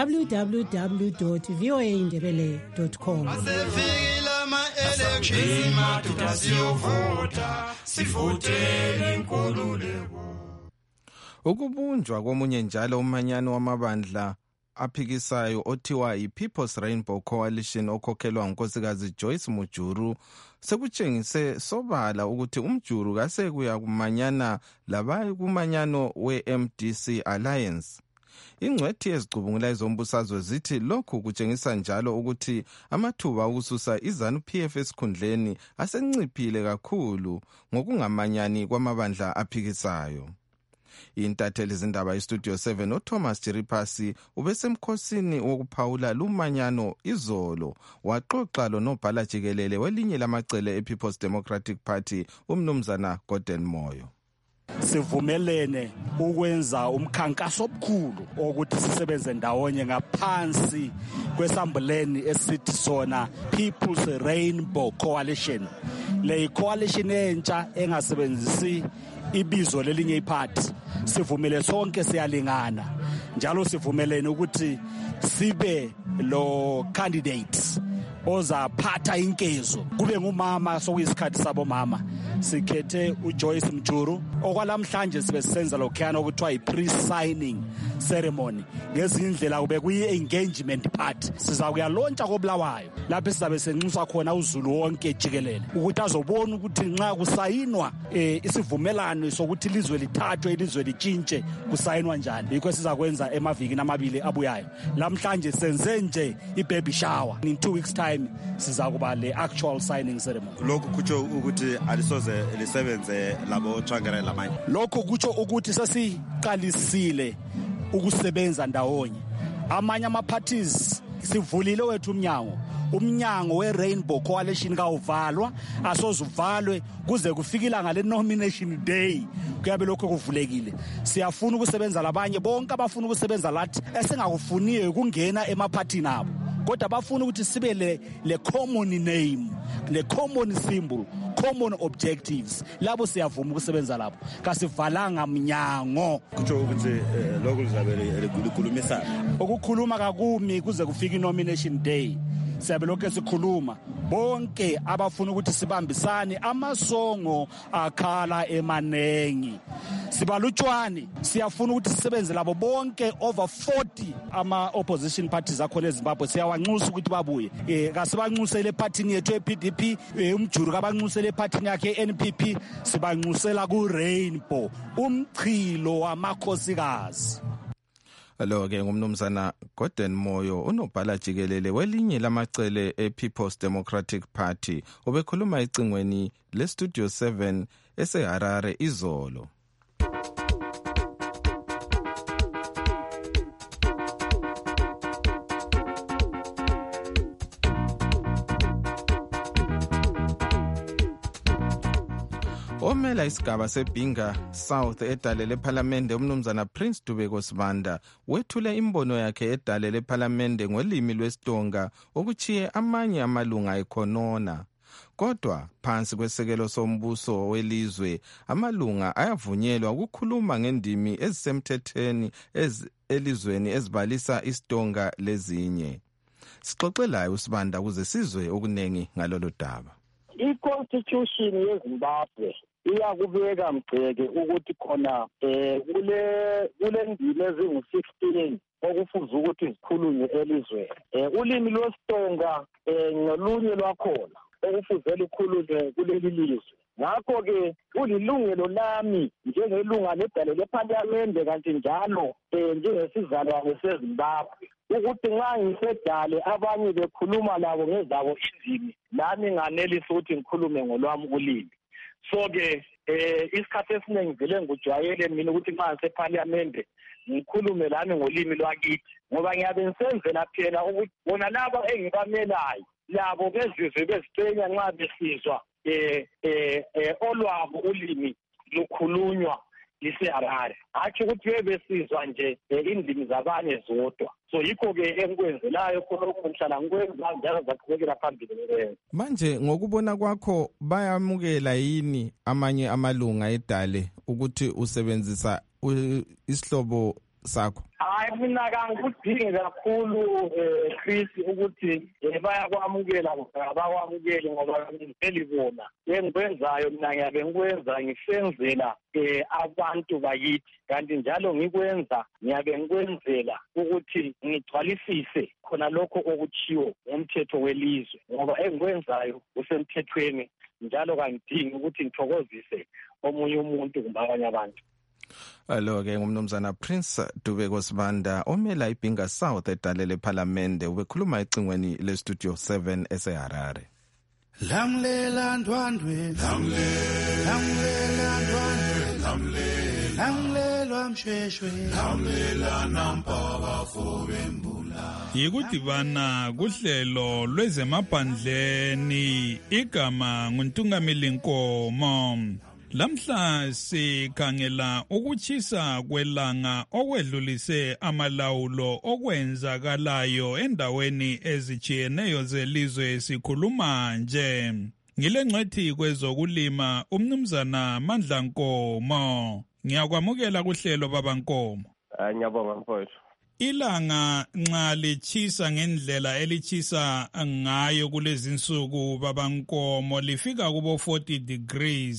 Speaker 6: www.voaindebele.com.
Speaker 3: Masefikile ama-elections madoda siyovota, sivotele inkululeko.
Speaker 19: Ukubunjwa komunye njalo umanyano wamabandla aphikisayo othiwa yi-People's Rainbow Coalition okhokhelwa ngunkosikazi Joyce Mujuru sekutshengise sobala ukuthi umjuru kasekuya kumanyana labayi kumanyano we-MDC Alliance. Ingcwethi ezicubungula ezombusazwe zithi lokhu kutshengisa njalo ukuthi amathuba okususa iZANU-PF esikhundleni asenciphile kakhulu ngokungamanyani kwamabandla aphikisayo. Intatheli zindaba iStudio 7 uThomas Jiripasi ubesemkhosini wokuphawula lumanyano izolo waxoxa lonobhala jikelele welinye lamacele ePeople's Democratic Party umnumzana Gordon Moyo.
Speaker 23: Sivumelene ukwenza umkhankaso omkhulu ukuthi sisebenze ndawonye ngaphansi kwesambuleni esithi sona People's Rainbow Coalition. Le coalition entsha engasebenzisi ibizo lelinye iphathi. Sivumele sonke siyalingana njalo sivumelene ukuthi sibe lo candidates ozaphatha inkezo kube ngumama sokuyisikhathi sabo mama. Sikhethe uJoyce Mjuru okwalamhlanje sibe senza lokhana okuthiwa i-pre-signing ceremony ngezindlela kube kuyi-engagement part. Siza kuyalontsha koBulawayo lapho sizabe senxusa khona uZulu wonke jikelele ukuthi azobona ukuthi nxa kusayinwa isivumelano sokuthi ilizwe lithathwe ilizwe litshintshe kusayinwa njani. Yikho sizakwenza emavikini amabili abuyayo. Lamhlanje senze nje i-baby shower. In 2 weeks time siza kuba le actual signing ceremony.
Speaker 4: Lokhu kutsho ukuthi alisoze lisebenze labo Tsvangirai lamanye.
Speaker 23: Lokhu kutsho ukuthi sesiqalisile ukusebenza ndawonye. Amanye ama-parties sivulile wethu umnyango we-Rainbow Coalition kawuvalwa, asozuvalwe kuze kufike ilanga le-nomination day kuyabe lokho kuvulekile. Siyafuna ukusebenza labanye bonke abafuna ukusebenza lathi esingakufuniyo ukungena emaphathini abo, kodwa bafuna ukuthi sibe le common name, le common symbol, common objectives. Labo siyavuma ukusebenza labo, kasivalanga mnyango.
Speaker 4: Kutsho ukuthi lokhu lizabe likhulumisana
Speaker 23: ukukhuluma kakumi kuze kufike i-nomination day. Siyabe lokho sikhuluma bonke abafuna ukuthi sibambisane, amasongo akhala emanengi, sibalutshwane. Siyafuna ukuthi sisebenze labo bonke over 40 ama-opposition parties akhona eZimbabwe. Siyawanxusa ukuthi babuye, kasibanxusele ephathini yethu e-PDP, umjuru kabanxusele ephathini yakhe e-NPP, sibanxusela ku-Rainbow, umchilo wamakhosikazi.
Speaker 19: Lo-ke ngumnumzana Gordon Moyo, unobhala jikelele welinye lamacele e-People's Democratic Party, ubekhuluma ecingweni le-Studio 7 eseHarare izolo. Omela isigaba seBinga South edale lePhalamende umnumzana Prince Dubeko Sibanda wethule imbono yakhe edale lePhalamende ngolimi lwesiTonga okuchiye amanye amalunga ekhonona. Kodwa phansi kwesekelo sombuso welizwe amalunga ayavunyelwa ukukhuluma ngendimi ezisemthethweni elizweni ezibalisa isiTonga lezinye. Sixoxelayo uSibanda ukuze sizwe okunengi ngalolu daba.
Speaker 21: I-Constitution yeZimbabwe iyakubeka mgceke ukuthi khona kule ndimi ezingu-16 okufuze ukuthi zikhulunywe elizweni. Ulimi lwesiTonga ngolunye lwakhona okufuze lukhulunywe kuleli lizwe. Ngakho-ke kulilungelo lami njengelunga ledale lePhalamende kanti njalo njengesizalwane seZimbabwe ukuthi nxa ngisedale abanye bekhuluma labo ngezabo indimi, nami nganelisa ukuthi ngikhulume ngolwami ulimi. So-ke isikhathi esiningi vele ngijwayele mina ukuthi nxa ngisePhalamende ngikhulume lami ngolimi lwakithi, ngoba ngiyabe ngisenzela phela ukuthi bona laba engibamelayo labo bezizwe bezicenya nxa besizwa olwabo ulimi lukhulunywa liseHarare, hatshi ukuthi besizwa nje indimi zabanye zodwa. So yikho-ke engikwenzelayo khona okungihlala ngikwenza njalo zaqhubekela phambili ngikwenza.
Speaker 19: Manje ngokubona kwakho bayamukela yini amanye amalunga edale ukuthi usebenzisa isihlobo sakho?
Speaker 21: Hayi, mina kangikudingi kakhulu Chris ukuthi bayakwamukela abakwamukeli, ngoba ngiveli bona engikwenzayo mina ngiyabe ngikwenza ngisenzela abantu bakithi, kanti njalo ngikwenza ngiyabe ngikwenzela ukuthi ngigcwalisise khona lokho okuchiwo ngomthetho welizwe, ngoba engikwenzayo usemthethweni njalo kangidingi ukuthi ngithokozise omunye umuntu kumbe abanye abantu.
Speaker 19: Alo-ke ngumnumzana Prince Dubeko Sibanda omela iBinga South edale lePhalamende ubekhuluma ecingweni le-Studio 7 eseHarare.
Speaker 3: Lamlela ndwandwe, lamlela ndwandwe, lamlela msheshwe, lamlela nampaba fobembula.
Speaker 7: Yikudibana kuhlelo lwezemaphandleni, igama nguNtungameli Nkomo. Lamhla sikhangela ukuchisa kwelanga okwedlulise amalawulo okwenzakalayo endaweni ezijiyeneyo zelizwe sikhuluma nje. Ngile ngcwethi kwezokulima umnumzana Mandla Nkomo. Ngiyakwamukela kuhlelo baba Nkomo.
Speaker 8: Ngiyabonga mfowethu.
Speaker 7: Ilanga nxa lichisa ngendlela elichisa ngayo kulezi insuku baba Nkomo lifika kubo 40 degrees.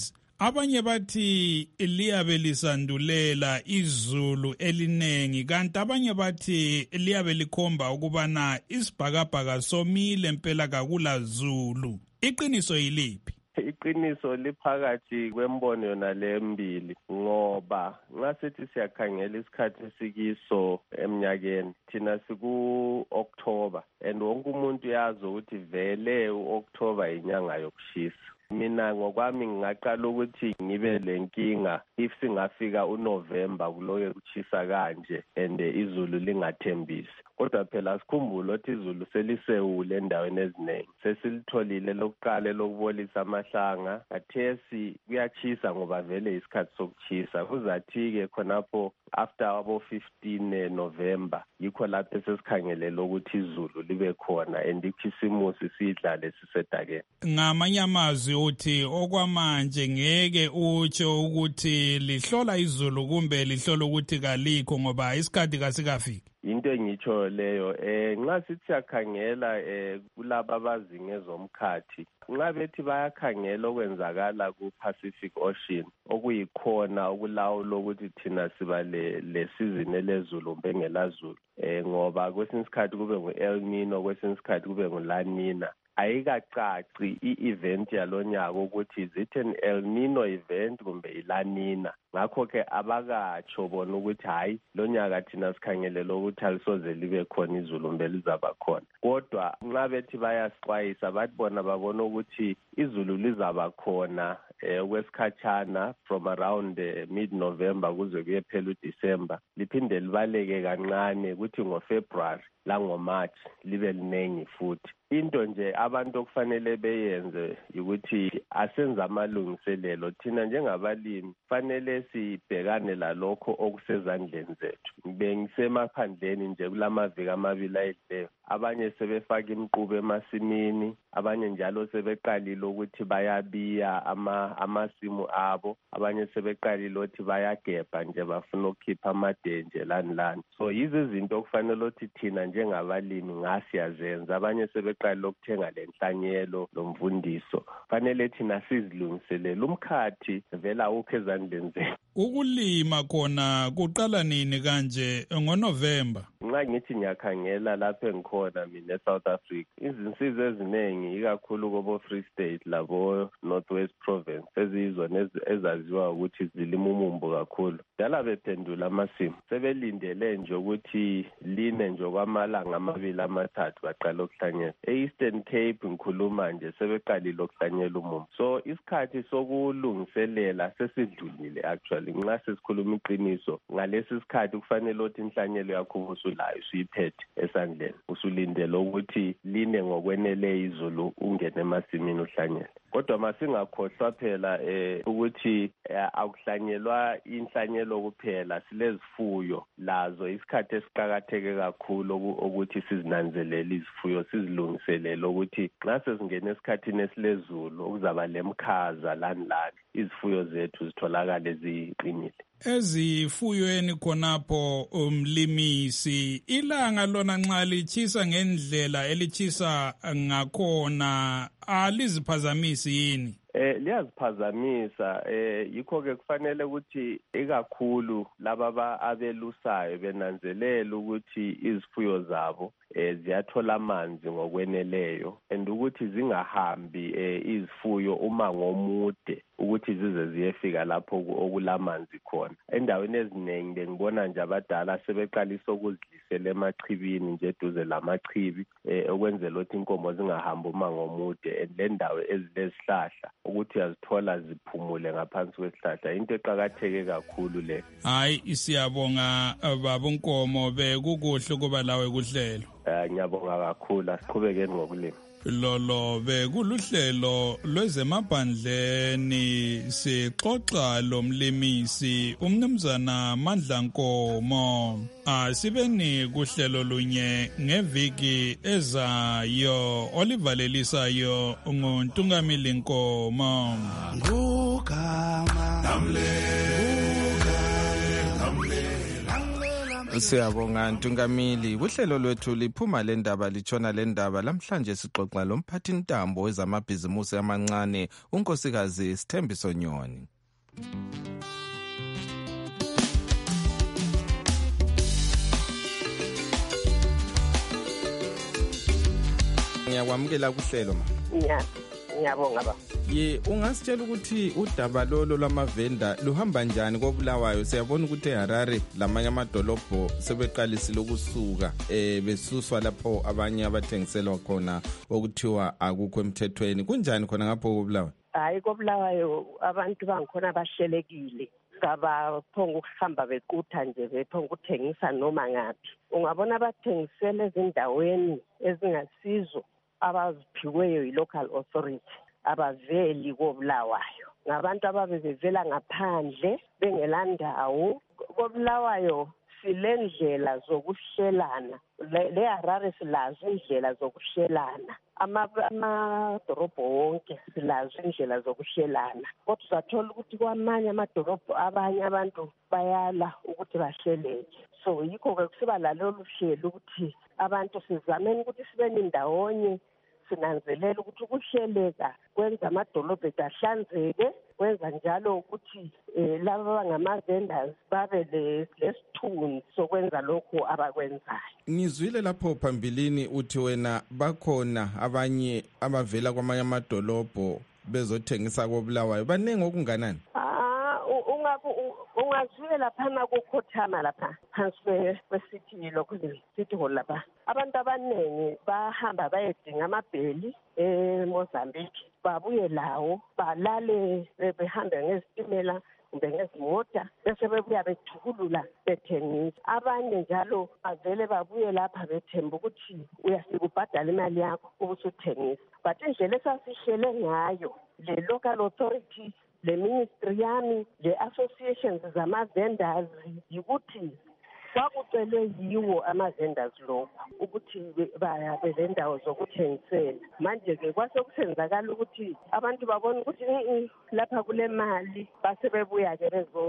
Speaker 7: Abanye bathi liyabe lisandulela izulu elinengi, kanti abanye bathi liyabe likhomba ukubana isibhakabhaka somile impela kakula zulu. Iqiniso yiliphi?
Speaker 8: Iqiniso liphakathi kwembono yona lembili, ngoba nxa sithi siyakhangela isikhathi esikiso eminyakeni, thina siku-October, and wonke umuntu yazi ukuthi vele u-October inyanga yokushisa. Mina ngokwami ngingaqala ukuthi ngibe lenkinga if singafika uNovember kuloke kuchisa kanje and izulu lingathembisi. Kodwa phela sikhumbule ukuthi izulu selisewule endaweni eziningi. Sesilitholile lokuqala lokubolisa amahlanga, kathesi kuyachisa ngoba vele isikhathi sokuchisa. Kuzathi-ke khonapho after abo 15 November yikho lapho sesikhangelela ukuthi izulu libe khona and ikhisimusi sidlale sisedakeni.
Speaker 7: Ngamanye amazwi uthi okwamanje ngeke utsho ukuthi lihlola izulu kumbe lihlola ukuthi kalikho ngoba isikhathi kasikafiki.
Speaker 8: Into engitsho leyo nxa sithi siyakhangela kulabo abazi ngezomkhathi, nxa bethi bayakhangela okwenzakala ku-Pacific Ocean okuyikhona okulawula ukuthi thina siba le season elezulu bengelazulu, ngoba kwesinye isikhathi kube ngu-El Nino, kwesinye isikhathi kube ngu-La Nina. Ayikacaci i-event yalonyaka ukuthi is it an El Nino event kumbe i-La Nina. Ngakho-ke abakatsho bona ukuthi hayi lonyaka thina sikhangelela ukuthi alisoze libe khona izulu mbe lizaba khona. Kodwa nxa bethi bayasixwayisa bathi bona babona ukuthi izulu lizaba khona okwesikhatshana from around mid-November kuze kuyephela uDecember, liphinde libaleke kancane ukuthi ngoFebruary langoMarch libe linengi futhi. Into nje abantu okufanele beyenze ukuthi asenze amalungiselelo. Thina njengabalimi fanele sibhekane lalokho okusezandleni zethu. Bengisemaphandleni nje kulamaviki amabili ayedleyo, abanye sebefaka imiqubo emasimini, abanye njalo sebeqalile ukuthi bayabiya amasimu abo, abanye sebeqalile ukuthi bayagebha nje bafuna ukukhipha amadenje lani. So yizo izinto okufanele ukuthi thina njengabalimi ngasiyazenza. Abanye sebeqalile ukuthenga lenhlanyelo lomvundiso. Fanele thina sizilungiselele. Umkhathi vela awukho ezandleni zethu.
Speaker 7: Ukulima khona kuqala nini kanje ngoNovember?
Speaker 8: Nxa ngithi ngiyakhangela lapho engikhona mina eSouth Africa, izinsiza eziningi ikakhulu kobo Free State labo Northwest Province ezizona ezaziwa ukuthi zilima umumbu kakhulu, dala bephendula amasimu. Sebelindele nje ukuthi line nje kwamalanga amabili amathathu baqala ukuhlanyela. E-Eastern Cape ngikhuluma nje sebeqalile ukuhlanyela umumbu. So isikhathi sokulungiselela sesidlulile actually. Nxa sesikhuluma iqiniso, ngalesi sikhathi kufanele ukuthi inhlanyelo yakho usulayo usuyiphethe esandleni, usulindele ukuthi line ngokwenele izulu ungene emasimini uhlanyele. Kodwa masingakhohlwa phela ukuthi akuhlanyelwa inhlanyelo kuphela, silezifuyo lazo isikhathi esiqakatheke kakhulu ukuthi sizinanzelele izifuyo, sizilungiselele ukuthi nxa sesingena esikhathini esilezulu okuzaba lemkhaza lani izifuyo zethu zitholakale ziqinile.
Speaker 7: Ezifuyweni khonapho umlimisi, ilanga lona nxa lichisa ngendlela elichisa ngakhona aliziphazamisi yini?
Speaker 8: Liyaziphazamisa, yikho-ke kufanele ukuthi ikakhulu laba abelusayo benanzelela ukuthi izifuyo zabo ziyathola amanzi ngokweneleyo and ukuthi zingahambi izifuyo umango omude ukuthi zize ziyefika lapho okulamanzi khona. Endaweni eziningi bengibona nje abadala sebeqalisa ukuzidlisela emachibini nje eduze lamachibi okwenzela ukuthi inkomo zingahambi umango omude, and le ndawo ezilezihlahla ukuthi yazithola ziphumule ngaphansi kwesihlahla. Into eqakatheke kakhulu le.
Speaker 7: Hayi siyabonga baba Nkomo, bekukuhle kuba lawe kuhlelo.
Speaker 8: Ngiyabonga kakhulu, asiqhubekeni ngokulima.
Speaker 7: Lolo bekuluhlelo lwezemaphandleni, sixoxa lomlimisi umnumzana Mandla Nkomo. Asibeni kuhlelo lunye ngeviki ezayo, olivalelisayo nguNtungamili Nkomo.
Speaker 3: Ngugama namle
Speaker 19: Siyabonga Ntungamili. Kuhlelo lwethu liphuma le ndaba litshona le ndaba. Lamhlanje sixoxa lomphathi ntambo wezamabhizimusi amancane unkosikazi Sithembiso Nyoni. Ngiyakwamukela kuhlelo ma.
Speaker 10: Ngiyabonga ba.
Speaker 19: Ungasitshela ukuthi udaba lolo lwamavenda luhamba njani koBulawayo? Siyabona ukuthi eHarare lamanye amadolobho sebeqalisile ukusuka besuswa lapho abanye abathengiselwa khona okuthiwa akukho emthethweni. Kunjani khona ngapho koBulawayo?
Speaker 10: Hayi koBulawayo abantu bangikhona bahlelekile. Kabaphonga ukuhamba bequtha nje bephonga ukuthengisa noma ngaphi. Ungabona abathengisela ezindaweni ezingasizo abaziphiweyo yi-local authority abaveli koBulawayo. Ngabantu ababevela ngaphandle bengelandawo. koBulawayo silendlela zokuhlelana. Le Harare silazo indlela zokuhlelana. Amadorobho wonke silazo indlela zokuhlelana. Kodwa uzathola ukuthi kwamanye amadorobho abanye abantu bayala ukuthi bahleleke. So yikho-ke kusiba lalolu hlelo ukuthi abantu sizameni ukuthi sibe nindawonye sinanzelela ukuthi ukuhleleka kwenza amadolobho ahlanzeke, kwenza njalo ukuthi laba abangama-vendors babe lesithunzi sokwenza lokhu abakwenzayo.
Speaker 19: Ngizwile lapho phambilini uthi wena bakhona abanye abavela kwamanye amadolobho bezothengisa koBulawayo. Baningi okunganani?
Speaker 10: Ungazwile laphana kukhothama lapha phansi kwesithi lokho city hall lapha. Abantu abaningi bahamba bayedinga amabheli eMozambique, babuye lawo balale behambe ngezitimela kumbe ngezimota bese bebuya bethukulula bethengisa. Abanye njalo bavele babuye lapha bethemba ukuthi uyasikubhadala imali yakho ukuthi uthengise. But indlela esasihlele ngayo le local authority, le ministry yami, le associations zama-vendors yikuthi kwakucelwe yiwo ama-vendors lokho ukuthi babe lendawo zokuthengisela. Manje-ke kwase kusenzakala ukuthi abantu babona ukuthi lapha kule mali base bebuya-ke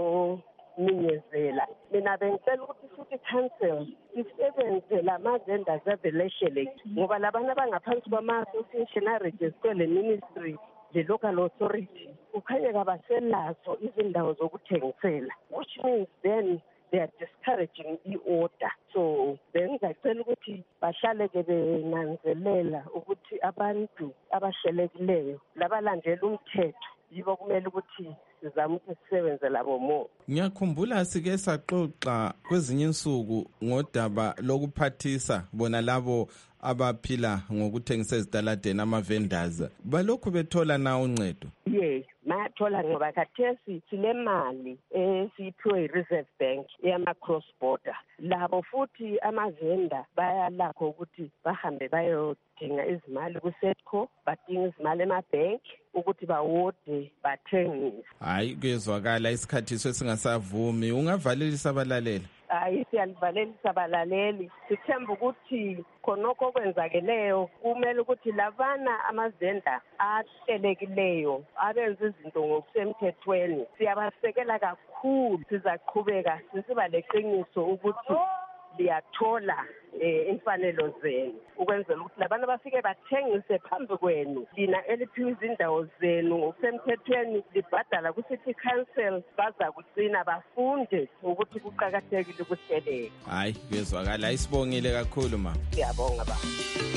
Speaker 10: bezoninyezela. Mina bengicela ukuthi city council isebenze lama-vendors abelesheleke ngoba labantu abangaphansi kwama-association arejistwe le ministry, the local authority, kukhanya kabaselazo izindawo zokuthengisela, which means then they are discouraging i-order. So bengicela ukuthi bahlale-ke benanzelela ukuthi abantu abahlelekileyo labalandela umthetho yibo kumele ukuthi sizame ukuthi sisebenze labo mo.
Speaker 19: Ngiyakhumbula sike saxoxa kwezinye insuku ngodaba lokuphathisa bona labo abaphila ngokuthengisa ezitaladeni ama-vendors. Balokhu bethola na uncedo?
Speaker 10: Yes, bayathola ngoba khathesi silemali esiyiphiwe yi-Reserve Bank eyama-cross border. Labo futhi ama-vendor bayalakho ukuthi bahambe bayodinga izimali ku-SETCO, badinga izimali emabhenki ukuthi bawode bathengise.
Speaker 19: Hayi, kuyezwakala isikhathi esingasavumi. Ungavalelisa abalaleli?
Speaker 10: Hayi, siyalivalelisa abalaleli. Sithemba ukuthi khonokho okwenzakeleyo kumele ukuthi labana ama-vendor ahlelekileyo abenza izinto ngokusemthethweni siyabasekela kakhulu. Sizaqhubeka sisiba leqiniso ukuthi liyathola imfanelo zenu ukwenzela ukuthi labantu bafike bathengise phambi kwenu. Lina eliphiwa izindawo zenu ngokusemthethweni libhadala ku-city council, baza kugcina bafunde ukuthi kuqakathekile ukuhleleka.
Speaker 19: Hayi, kuyezwakala. Isibongile kakhulu ma.
Speaker 10: Siyabonga ba.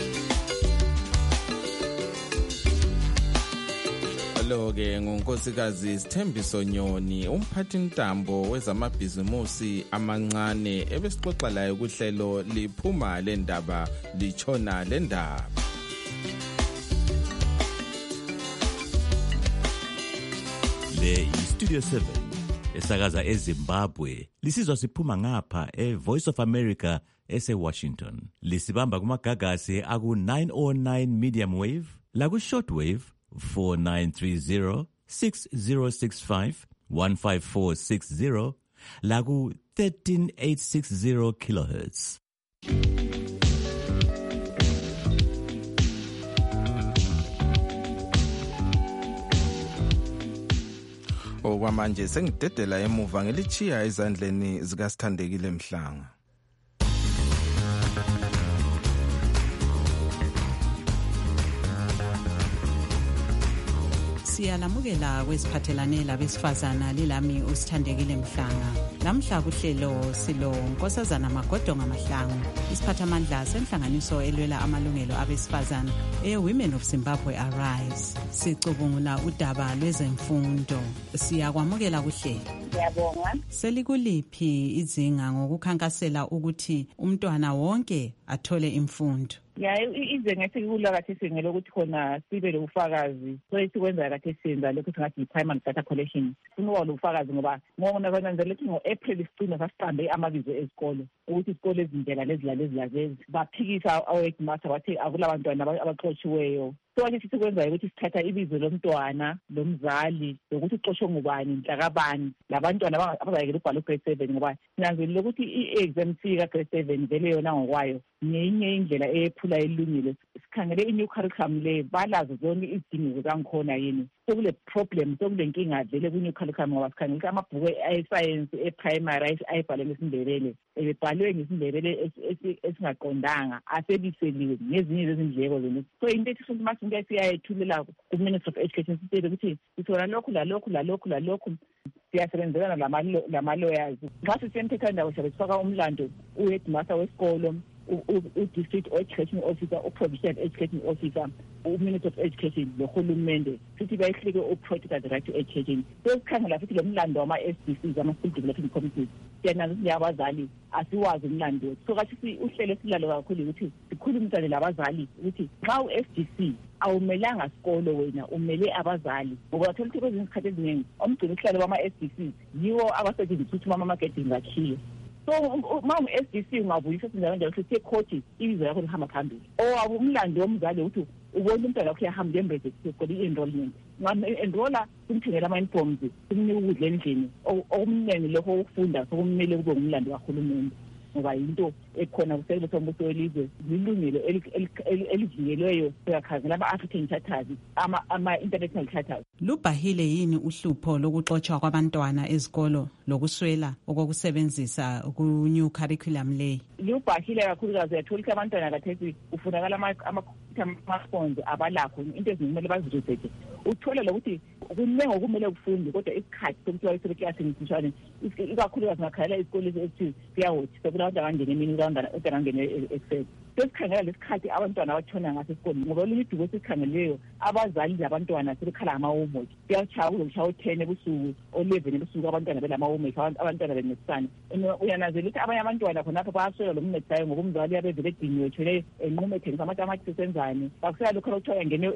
Speaker 19: Lo-ke ngunkosikazi Sithembiso Nyoni, umphathi ntambo wezamabhizimusi amancane ebesixoxa layo kuhlelo liphuma le ndaba litshona le ndaba.
Speaker 11: Le iStudio 7 esakaza eZimbabwe lisizwa siphuma ngapha eVoice of America ese-Washington. Lisibamba kumagagasi aku-909 medium wave laku-short wave 4930 6065 15460 laku 13860 kilohertz.
Speaker 19: Okwamanje sengidedela emuva ngelichiya ezandleni zikaSithandekile Mhlanga.
Speaker 12: Siyalamukela kwesiphathelane labesifazana lilami uSithandekile Mhlanga. Namhla kuhlelo silo Nkosazana Magodonga Mahlangu, isiphathamandla senhlanganiso elwela amalungelo abesifazana Women of Zimbabwe Arise. Sicubungula udaba lwezemfundo. Siyakwamukela kuhlelo.
Speaker 13: Ngiyabonga.
Speaker 12: Selikuliphi izinga ngokukhankasela ukuthi umntwana wonke athole imfundo?
Speaker 13: Ize ngesikula kathesi ngelokuthi khona sibe lobufakazi so esikwenza kathesi senza lokho singathi primary data collection kunoba lobufakazi ngoba ngonakwananzela ukuthi ngo-April sicina sasiqambe amabizo ezikolo ukuthi isikole ezindlela lezi baphikisa awedmaster bathi akulabantwana abaxotshiweyo. So ukuthi sikwenzayo ukuthi sithatha ibizo lomntwana lomzali lokuthi uxoshwe ngubani mhlakabani labantwana abazayekela ukubhala grade 7 ngoba sinanzelile ukuthi i-exam ka grade 7 vele yona ngokwayo ngenye indlela ephula ilungile. Sikhangele i-new curriculum le balazo zonke izidingo zangikhona yini sekule problem sekule nkinga vele ku-new curriculum ngoba sikhangele amabhuku e-science e-primary ayibhalwe ngesindebele ebhalwe ngesindebele esingaqondanga asebiseliwe ngezinye zezindleko zenu. So into ethi futhi mase into siyayethulela ku-Ministry of Education sitele ukuthi sithola lokhu siyasebenzelana lama-lawyers. Nxa sisemthethweni ndawo siyabe sifaka umlando u-headmaster wesikolo, u-district education officer, u-provincial education officer, u-Minister of Education lohulumende futhi bayihlike u-protect the right to education. So sikhangela futhi lo mlando wama-SDCs, ama-school development committees, siyananza ukuthi abazali asiwazi umlando. So kathi uhlelo silalo kakhulu ukuthi sikhulumisane labazali ukuthi nxa u-SDC awumelanga sikolo wena umele abazali ngoba uthola ukuthi kwezinye izikhathi eziningi omgcini uhlalo wama-SDCs yiwo abasetshenziswa ukuthi ama-marketing akhiye. So uma u-SDC ungavuyisa sinjalo njalo ukuthi ekhoti ibizo yakho lihamba phambili umlando womzali ukuthi ubona umntwana wakho uyahamba embese sesikole i-enrollment enrolla kumthengela ama-uniforms kumnika ukudla endlini okumningi lokho okufunda sokumele kube ngumlando kahulumende ngoba yinto ekhona kusekele sombuso welizwe lilungelo elivingelweyo siyakhangela ama-African charters ama-international charters.
Speaker 12: Lubhahile yini uhlupho lokuxotshwa kwabantwana ezikolo lokuswela okokusebenzisa ku-new curriculum le?
Speaker 13: Lubhahile kakhulukazi uyathola ukuthi abantwana kathesi ufunakala ama-smartphones abalakho into ezikumele baziresearche uthola lokuthi kunengi okumele kufunde kodwa isikhathi sokuthi wayesele eklasini sishane ikakhulukazi ngakhalela isikole esithi siyahothi sekulabantu abangene emini ukuthi angene e-excel. Sesikhangela lesikhathi abantwana abatshona ngaso esikoleni ngoba olunye udubo esikhangeleyo abazali labantwana sebekhala ama-homework kuyatshaya kuzokushaya u-10 ebusuku o-11 ebusuku abantwana belama-homework abantwana bencedisana. Uyananzela ukuthi abanye abantwana khonapho bayaswela lo mncedisayo ngoba umzali yabevele ediniwe ethwele enqumo ethengisa amatamatisi senzani bakusela lokho lokuthiwa ngene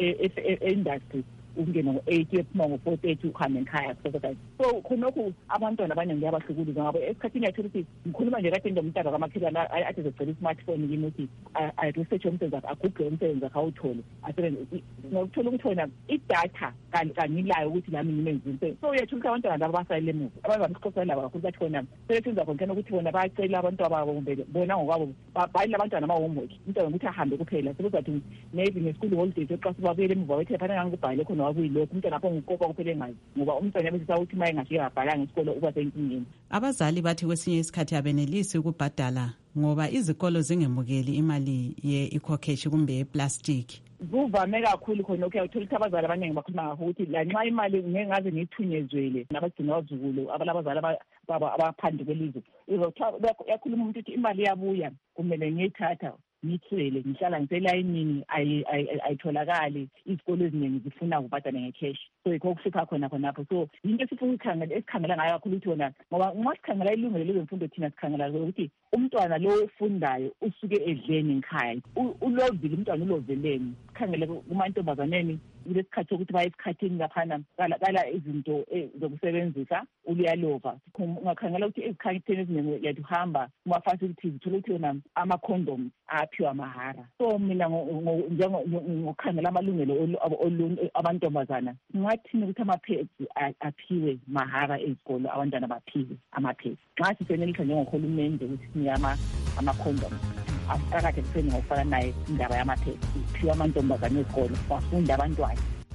Speaker 13: e-industry ukungena ngo-8 ephuma ngo-4:30 uhambe ekhaya. So khonokho abantwana abaningi ngiyabahlukuliza ngabo esikhathini yathola ukuthi ngikhuluma nje kade ngomntaka kamakhelwane athi zocela i-smartphone kimi ukuthi research umsebenzi wakhe agugule umsebenzi wakhe awuthole asebenze ngokuthola ukuthi wena idatha kangilayo ukuthi lami ngimenzise. So uyathola ukuthi abantwana labo basayile emuva abantu babisikhosana labo kakhulu bathi khona sebesenza khonkena ukuthi bona bayacela abantu ababo kumbe bona ngokwabo bayile abantwana ama-homework umntwana ukuthi ahambe kuphela sebezathi maybe ngesikulu holidays xa sibabuyele emuva wethi phana ngangikubhalele khona wakuyilokhu umntwana apho ngukopa kuphele ngayo ngoba umntwana yabesisa ukuthi uma engafika abhalanga isikolo uba senkingeni.
Speaker 12: Abazali bathi kwesinye isikhathi abenelisi ukubhadala ngoba izikolo zingemukeli imali ye-eco-cash kumbe ye-plastic.
Speaker 13: Kuvame kakhulu khona uthola ukuthi abazali abaningi bakhuluma ngakho ukuthi lanxa imali ngeke ngaze ngiyithunyezwele nabagcina wazukulu abalabazali abaphandle kwelizwe yakhuluma umuntu ukuthi imali yabuya kumele ngiyithatha ngithwele ngihlala ngiselayinini ayitholakali izikolo eziningi zifuna kubhadala ngecash. So yikho kuhlupha khonapho. So yinto esikhangela ngayo kakhulu ukuthi wona ngoba nxa sikhangela ilungelo lezemfundo thina sikhangela ukuthi umntwana lo ofundayo usuke edleni ngikhaya ulovile umntwana uloveleni. Sikhangele kumantombazaneni kulesikhathi sokuthi baye esikhathini laphana kala izinto zokusebenzisa uluyalova. Ungakhangela ukuthi ezikhathini eziningi yaduhamba kuma-facilities uthola ukuthi wona ama-condoms aphiwa mahara. So mina ngokukhangela amalungelo amantombazana ngathini ukuthi ama-pads aphiwe mahara ezikolo abantwana baphiwe ama-pads. Nxa sisenelisa njengohulumende ukuthi sinike ama-condoms akade kuseni ngokufana naye indaba yama-pads iphiwa amantombazane ezikolo bafunda abantwana.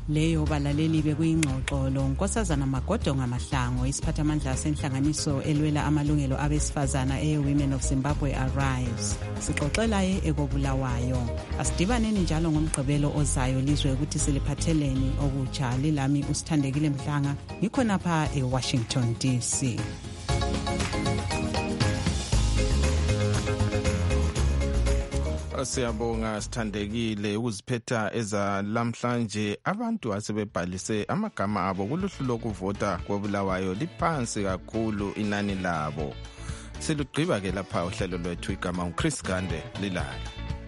Speaker 12: leyo balaleli bekuyingxoxo lo Nkosazana Magodonga Mahlango, isiphathamandla senhlanganiso elwela amalungelo abesifazana e-Women of Zimbabwe Arise. Sixoxelaye ekobulawayo. Asidibaneni njalo ngomgqibelo ozayo lizwe ukuthi siliphatheleni okutsha. Lilami uSithandekile Mhlanga, ngikhonapha eWashington DC.
Speaker 19: Siyabonga Sithandekile. Ukuziphetha ezalamhlanje abantu asebebhalise amagama abo kuluhlu lokuvota kobulawayo liphansi kakhulu inani labo. Silugqiba ke lapha uhlelo lwethu, igama uChris Gande Lilala.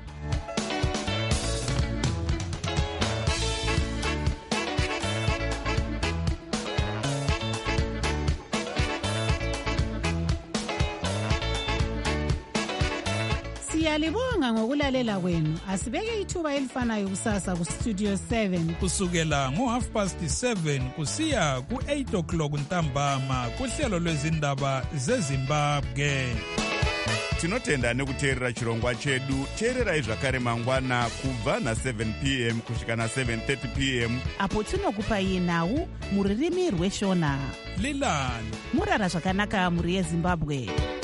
Speaker 6: Siyalibonga ngokulalela kwenu. Asibeke ithuba elifanayo kusasa ku Studio 7
Speaker 7: kusukela ngo7:30 kusiya ku8:00 ntambama kuhlelo lwezindaba zeZimbabwe.
Speaker 1: Tinotenda nekuteerera chirongwa chedu. Teererai zvakare mangwana kubva na7 p.m. kusvika na7:30 p.m.
Speaker 2: apo tinokupai nhau muririmi rweshona.
Speaker 7: Lilani
Speaker 2: Murara zvakanaka muri yeZimbabwe.